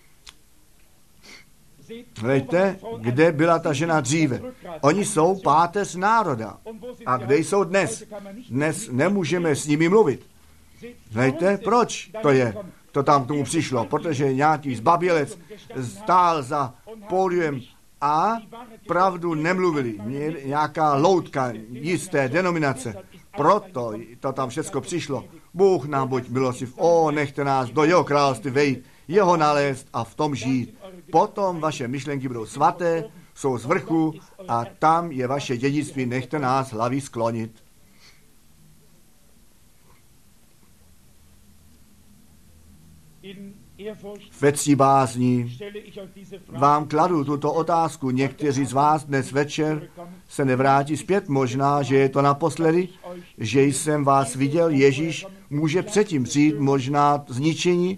hleďte, kde byla ta žena dříve. Oni jsou páteř národa. A kde jsou dnes? Dnes nemůžeme s nimi mluvit. Hleďte, proč to je? To tam k tomu přišlo, protože nějaký zbabělec stál za pódiem a pravdu nemluvili. Nějaká loutka jisté denominace. Proto to tam všecko přišlo. Bůh nám buď milostiv. O, nechte nás do jeho království vejít, jeho nalézt a v tom žít. Potom vaše myšlenky budou svaté, jsou z vrchu a tam je vaše dědictví. Nechte nás hlavy sklonit. Ve cti bázní vám kladu tuto otázku. Někteří z vás dnes večer se nevrátí zpět. Možná, že je to naposledy, že jsem vás viděl. Ježíš může předtím přijít, možná zničení.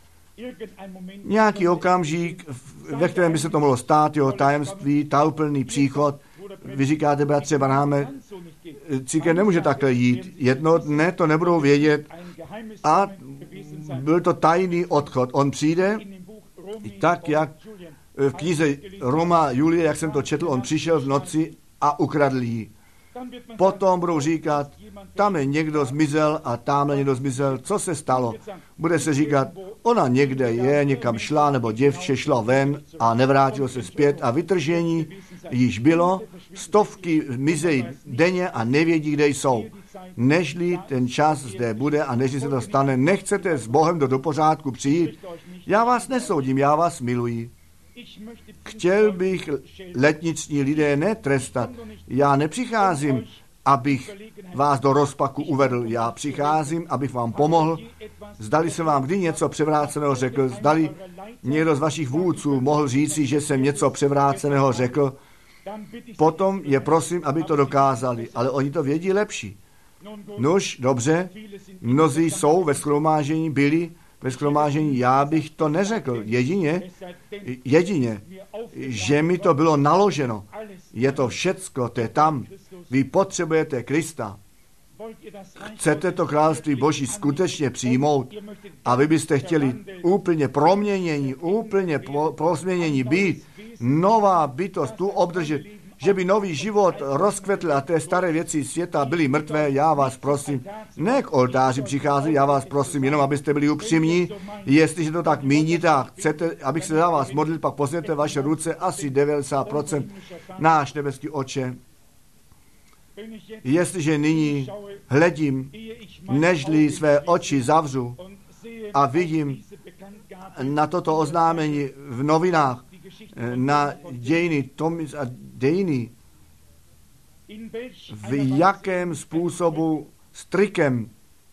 Nějaký okamžik, ve kterém by se to mohlo stát, jeho tajemství, tajuplný příchod. Vy říkáte, bratře Branhame, církev nemůže takhle jít. Jedno dne to nebudou vědět a byl to tajný odchod. On přijde, tak jak v knize Roma Julie, jak jsem to četl, on přišel v noci a ukradl ji. Potom budou říkat, tam je někdo zmizel a tamhle někdo zmizel. Co se stalo? Bude se říkat, ona někde je, někam šla, nebo děvče šlo ven a nevrátilo se zpět a vytržení již bylo. Stovky mizejí denně a nevědí, kde jsou. Nežli ten čas zde bude a nežli se to stane, nechcete s Bohem do, do pořádku přijít. Já vás nesoudím, já vás miluji. Chtěl bych letniční lidé netrestat. Já nepřicházím, abych vás do rozpaku uvedl. Já přicházím, abych vám pomohl. Zdali jsem vám kdy něco převráceného řekl, zdali někdo z vašich vůdců mohl říci, že jsem něco převráceného řekl, potom je prosím, aby to dokázali. Ale oni to vědí lepší. Nož, dobře, mnozí jsou ve shromáždění, byli ve shromáždění, já bych to neřekl. Jedině, jedině, že mi to bylo naloženo. Je to všecko, to je tam. Vy potřebujete Krista. Chcete to království Boží skutečně přijmout a vy byste chtěli úplně proměnění, úplně pozměnění být, nová bytost tu obdržet, že by nový život rozkvetl a té staré věci světa byly mrtvé, já vás prosím, ne k oltáři přichází, já vás prosím, jenom abyste byli upřímní, jestliže to tak míníte a chcete, abych se za vás modlil, pak pozvěte vaše ruce, asi devadesát procent, náš nebeský Otče. Jestliže nyní hledím, nežli své oči zavřu a vidím na toto oznámení v novinách, na dějiny Thomas a Dejny, v jakém způsobu s trikem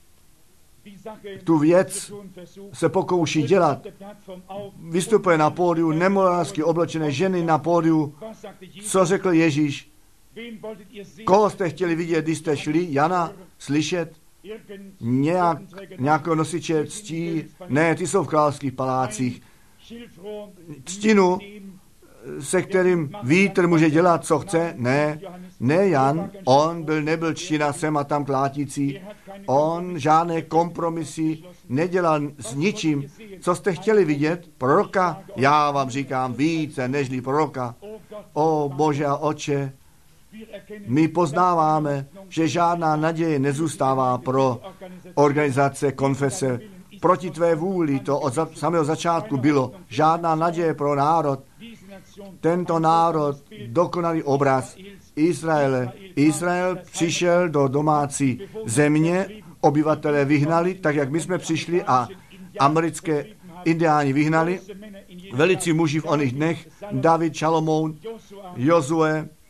tu věc se pokouší dělat. Vystupuje na pódiu, nemorálsky oblečené ženy na pódiu. Co řekl Ježíš? Koho jste chtěli vidět, když jste šli? Jana slyšet? Nějak, nějakého nosiče ctí? Ne, ty jsou v královských palácích. Ctinu, se kterým vítr může dělat, co chce? Ne, ne Jan, on byl, nebyl čtina sem a tam klátící, on žádné kompromisy nedělal s ničím. Co jste chtěli vidět? Proroka? Já vám říkám více nežli proroka. O Bože a Otče, my poznáváme, že žádná naděje nezůstává pro organizace, konfese. Proti tvé vůli to od za, samého začátku bylo. Žádná naděje pro národ. Tento národ, dokonalý obraz Izraele. Izrael přišel do domácí země, obyvatelé vyhnali, tak jak my jsme přišli a americké indiáni vyhnali. Velicí muži v oných dnech, David, Šalomoun, Jozue,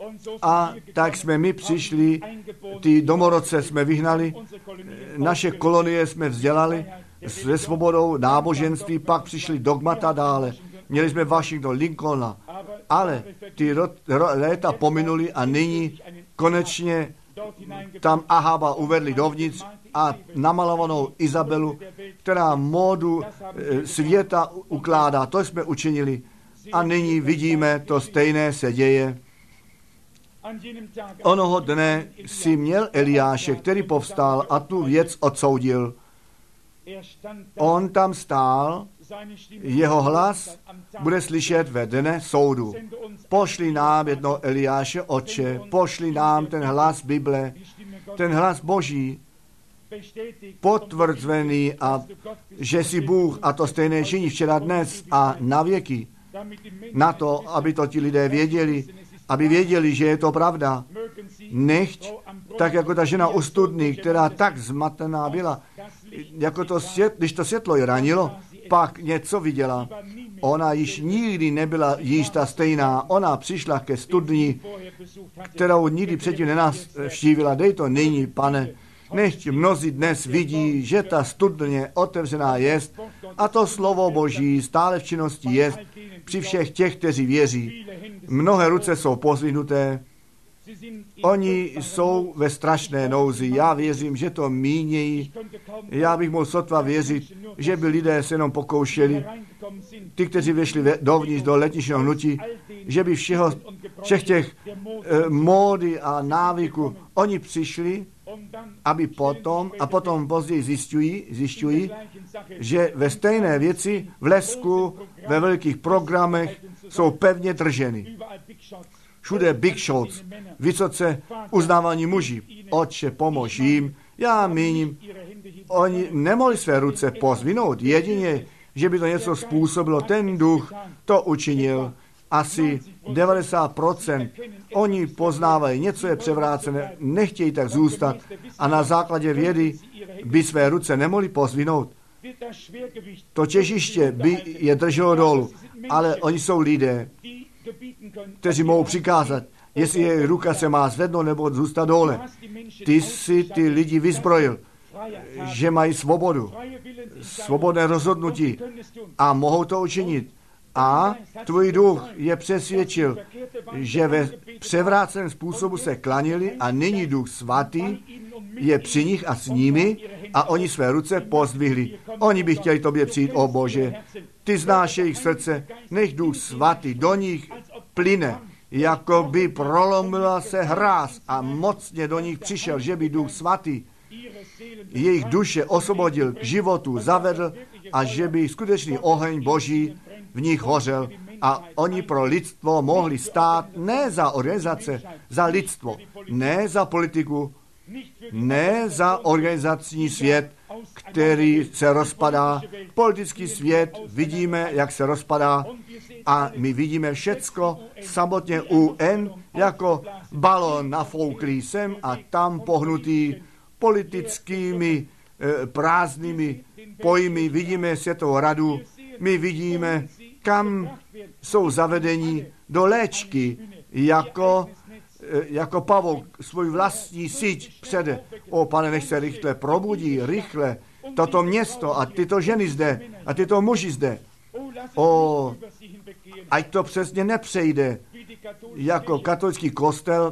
A tak jsme my přišli, ty domorodce jsme vyhnali, naše kolonie jsme vzdělali se svobodou náboženství, pak přišli dogmata dále. Měli jsme Washington, Lincolna, ale ty ro, ro, léta pominuli a nyní konečně tam Ahaba uvedli dovnitř a namalovanou Izabelu, která módu světa ukládá. To jsme učinili a nyní vidíme, to stejné se děje. Onoho dne si měl Eliáše, který povstal a tu věc odsoudil. On tam stál, jeho hlas bude slyšet ve dne soudu. Pošli nám jedno Eliáše, Otče, pošli nám ten hlas Bible, ten hlas Boží, potvrzvený, a že jsi Bůh a to stejné činí včera, dnes a na věky. Na to, aby to ti lidé věděli, aby věděli, že je to pravda. Nechť, tak jako ta žena u studny, která tak zmatená byla, jako to svět, když to světlo ji ranilo, pak něco viděla. Ona již nikdy nebyla již ta stejná. Ona přišla ke studni, kterou nikdy předtím nenavštívila. Dej to nyní, Pane. Nechť mnozí dnes vidí, že ta studně otevřená jest a to slovo Boží stále v činnosti jest při všech těch, kteří věří. Mnohé ruce jsou pozvinuté, oni jsou ve strašné nouzi. Já věřím, že to mínějí. Já bych mohl sotva věřit, že by lidé se jenom pokoušeli, ty, kteří vešli dovnitř do letničního hnutí, že by všeho, všech těch e, módy a návyku, oni přišli, aby potom, a potom později zjišťují, zjišťují, že ve stejné věci v lesku, ve velkých programech jsou pevně drženy. Všude big shots, vysoce uznávaní muži. Otče, pomož jim. Já míním, oni nemohli své ruce pozvinout, jedině, že by to něco způsobilo. Ten duch to učinil. Asi devadesát procent. Oni poznávají, něco je převrácené, nechtějí tak zůstat a na základě vědy by své ruce nemohli pozvinout. To těžiště by je drželo dolů, ale oni jsou lidé, kteří mohou přikázat, jestli jejich ruka se má zvednout nebo zůstat dole. Ty si ty lidi vyzbrojil, že mají svobodu, svobodné rozhodnutí a mohou to učinit. A tvůj duch je přesvědčil, že ve převráceném způsobu se klanili a nyní duch svatý je při nich a s nimi a oni své ruce pozdvihli. Oni by chtěli tobě přijít, o Bože. Ty znáš jejich srdce, nech duch svatý do nich plyne, jako by prolomila se hráz a mocně do nich přišel, že by duch svatý jejich duše osvobodil k životu, zavedl a že by skutečný oheň Boží v nich hořel a oni pro lidstvo mohli stát ne za organizace, za lidstvo, ne za politiku, ne za organizační svět, který se rozpadá. Politický svět vidíme, jak se rozpadá a my vidíme všecko samotně U N jako balon nafouklý sem a tam pohnutý politickými e, prázdnými pojmy. Vidíme Světovou radu, my vidíme, kam jsou zavedeni do léčky, jako, jako pavouk svůj vlastní síť přede. O, Pane, nech se rychle probudí, rychle, toto město a tyto ženy zde a tyto muži zde. O, ať to přesně nepřejde, jako katolický kostel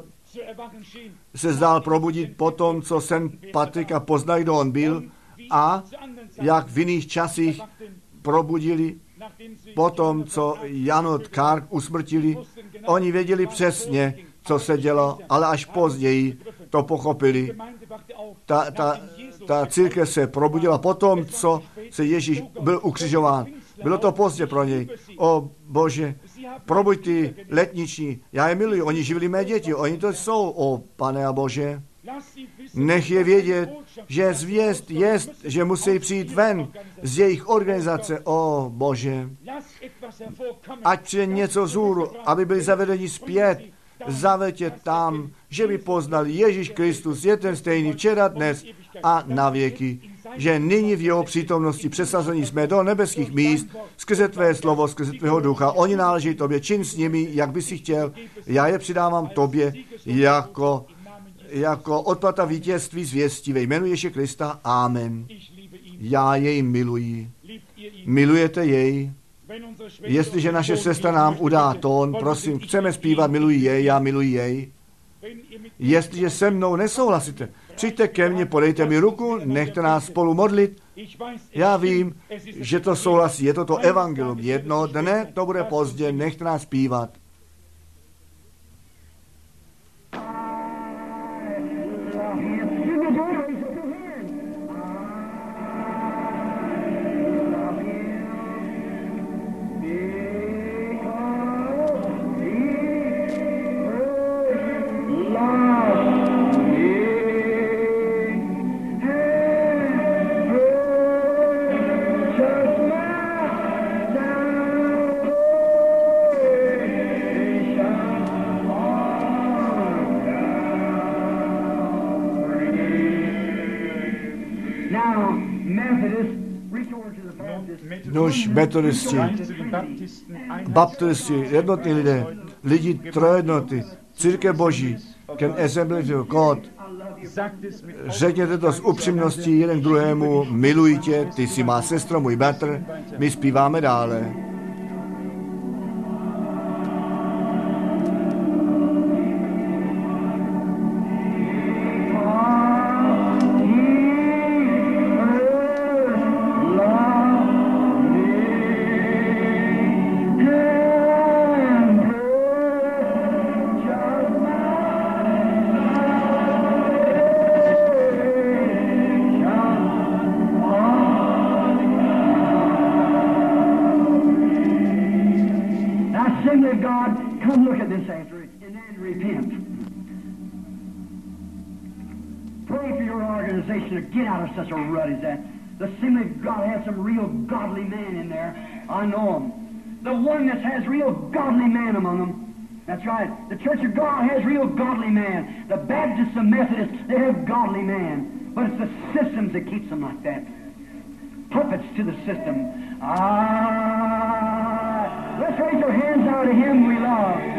se zdál probudit po tom, co Saint Patrik a poznají, kdo on byl, a jak v jiných časích probudili po tom, co Janot Kark usmrtili. Oni věděli přesně, co se dělo, ale až později to pochopili. Ta, ta, ta církev se probudila po tom, co se Ježíš byl ukřižován. Bylo to pozdě pro něj. O Bože, probuď ty letniční. Já je miluji, oni živili mé děti, oni to jsou, o Pane a Bože. Nech je vědět, že zvěst jest, že musí přijít ven z jejich organizace. O Bože, ať přijde něco vzhůru, aby byli zavedeni zpět, zaveď tam, že by poznali, Ježíš Kristus je ten stejný včera, dnes a na věky. že nyní v jeho přítomnosti přesazení jsme do nebeských míst skrze tvé slovo, skrze tvého ducha. Oni náleží tobě, čin s nimi, jak by si chtěl. Já je přidávám tobě jako, jako odplata vítězství zvěstí ve jménu Ježíše Krista. Amen. Já jej miluji. Milujete jej? Jestliže naše sestra nám udá tón, prosím, chceme zpívat, miluji jej, já miluji jej. Jestliže se mnou nesouhlasíte, přijďte ke mně, podejte mi ruku, nechte nás spolu modlit. Já vím, že to souhlasí, je to to evangelium. Jedno dne, to bude pozdě, nechte nás zpívat. Nož metodisti, baptisti, jednotní lidé, lidi trojednoty, církev Boží, Can Assembly of God. Řekněte to s upřímností jeden druhému, miluji tě, ty jsi má sestro, můj bratr, my zpíváme dále. Such a rut as that. The Assembly of God has some real godly men in there. I know them. The oneness has real godly men among them. That's right. The Church of God has real godly men. The Baptists and Methodists, they have godly men. But it's the systems that keeps them like that. Puppets to the system. Ah, let's raise our hands out to Him we love.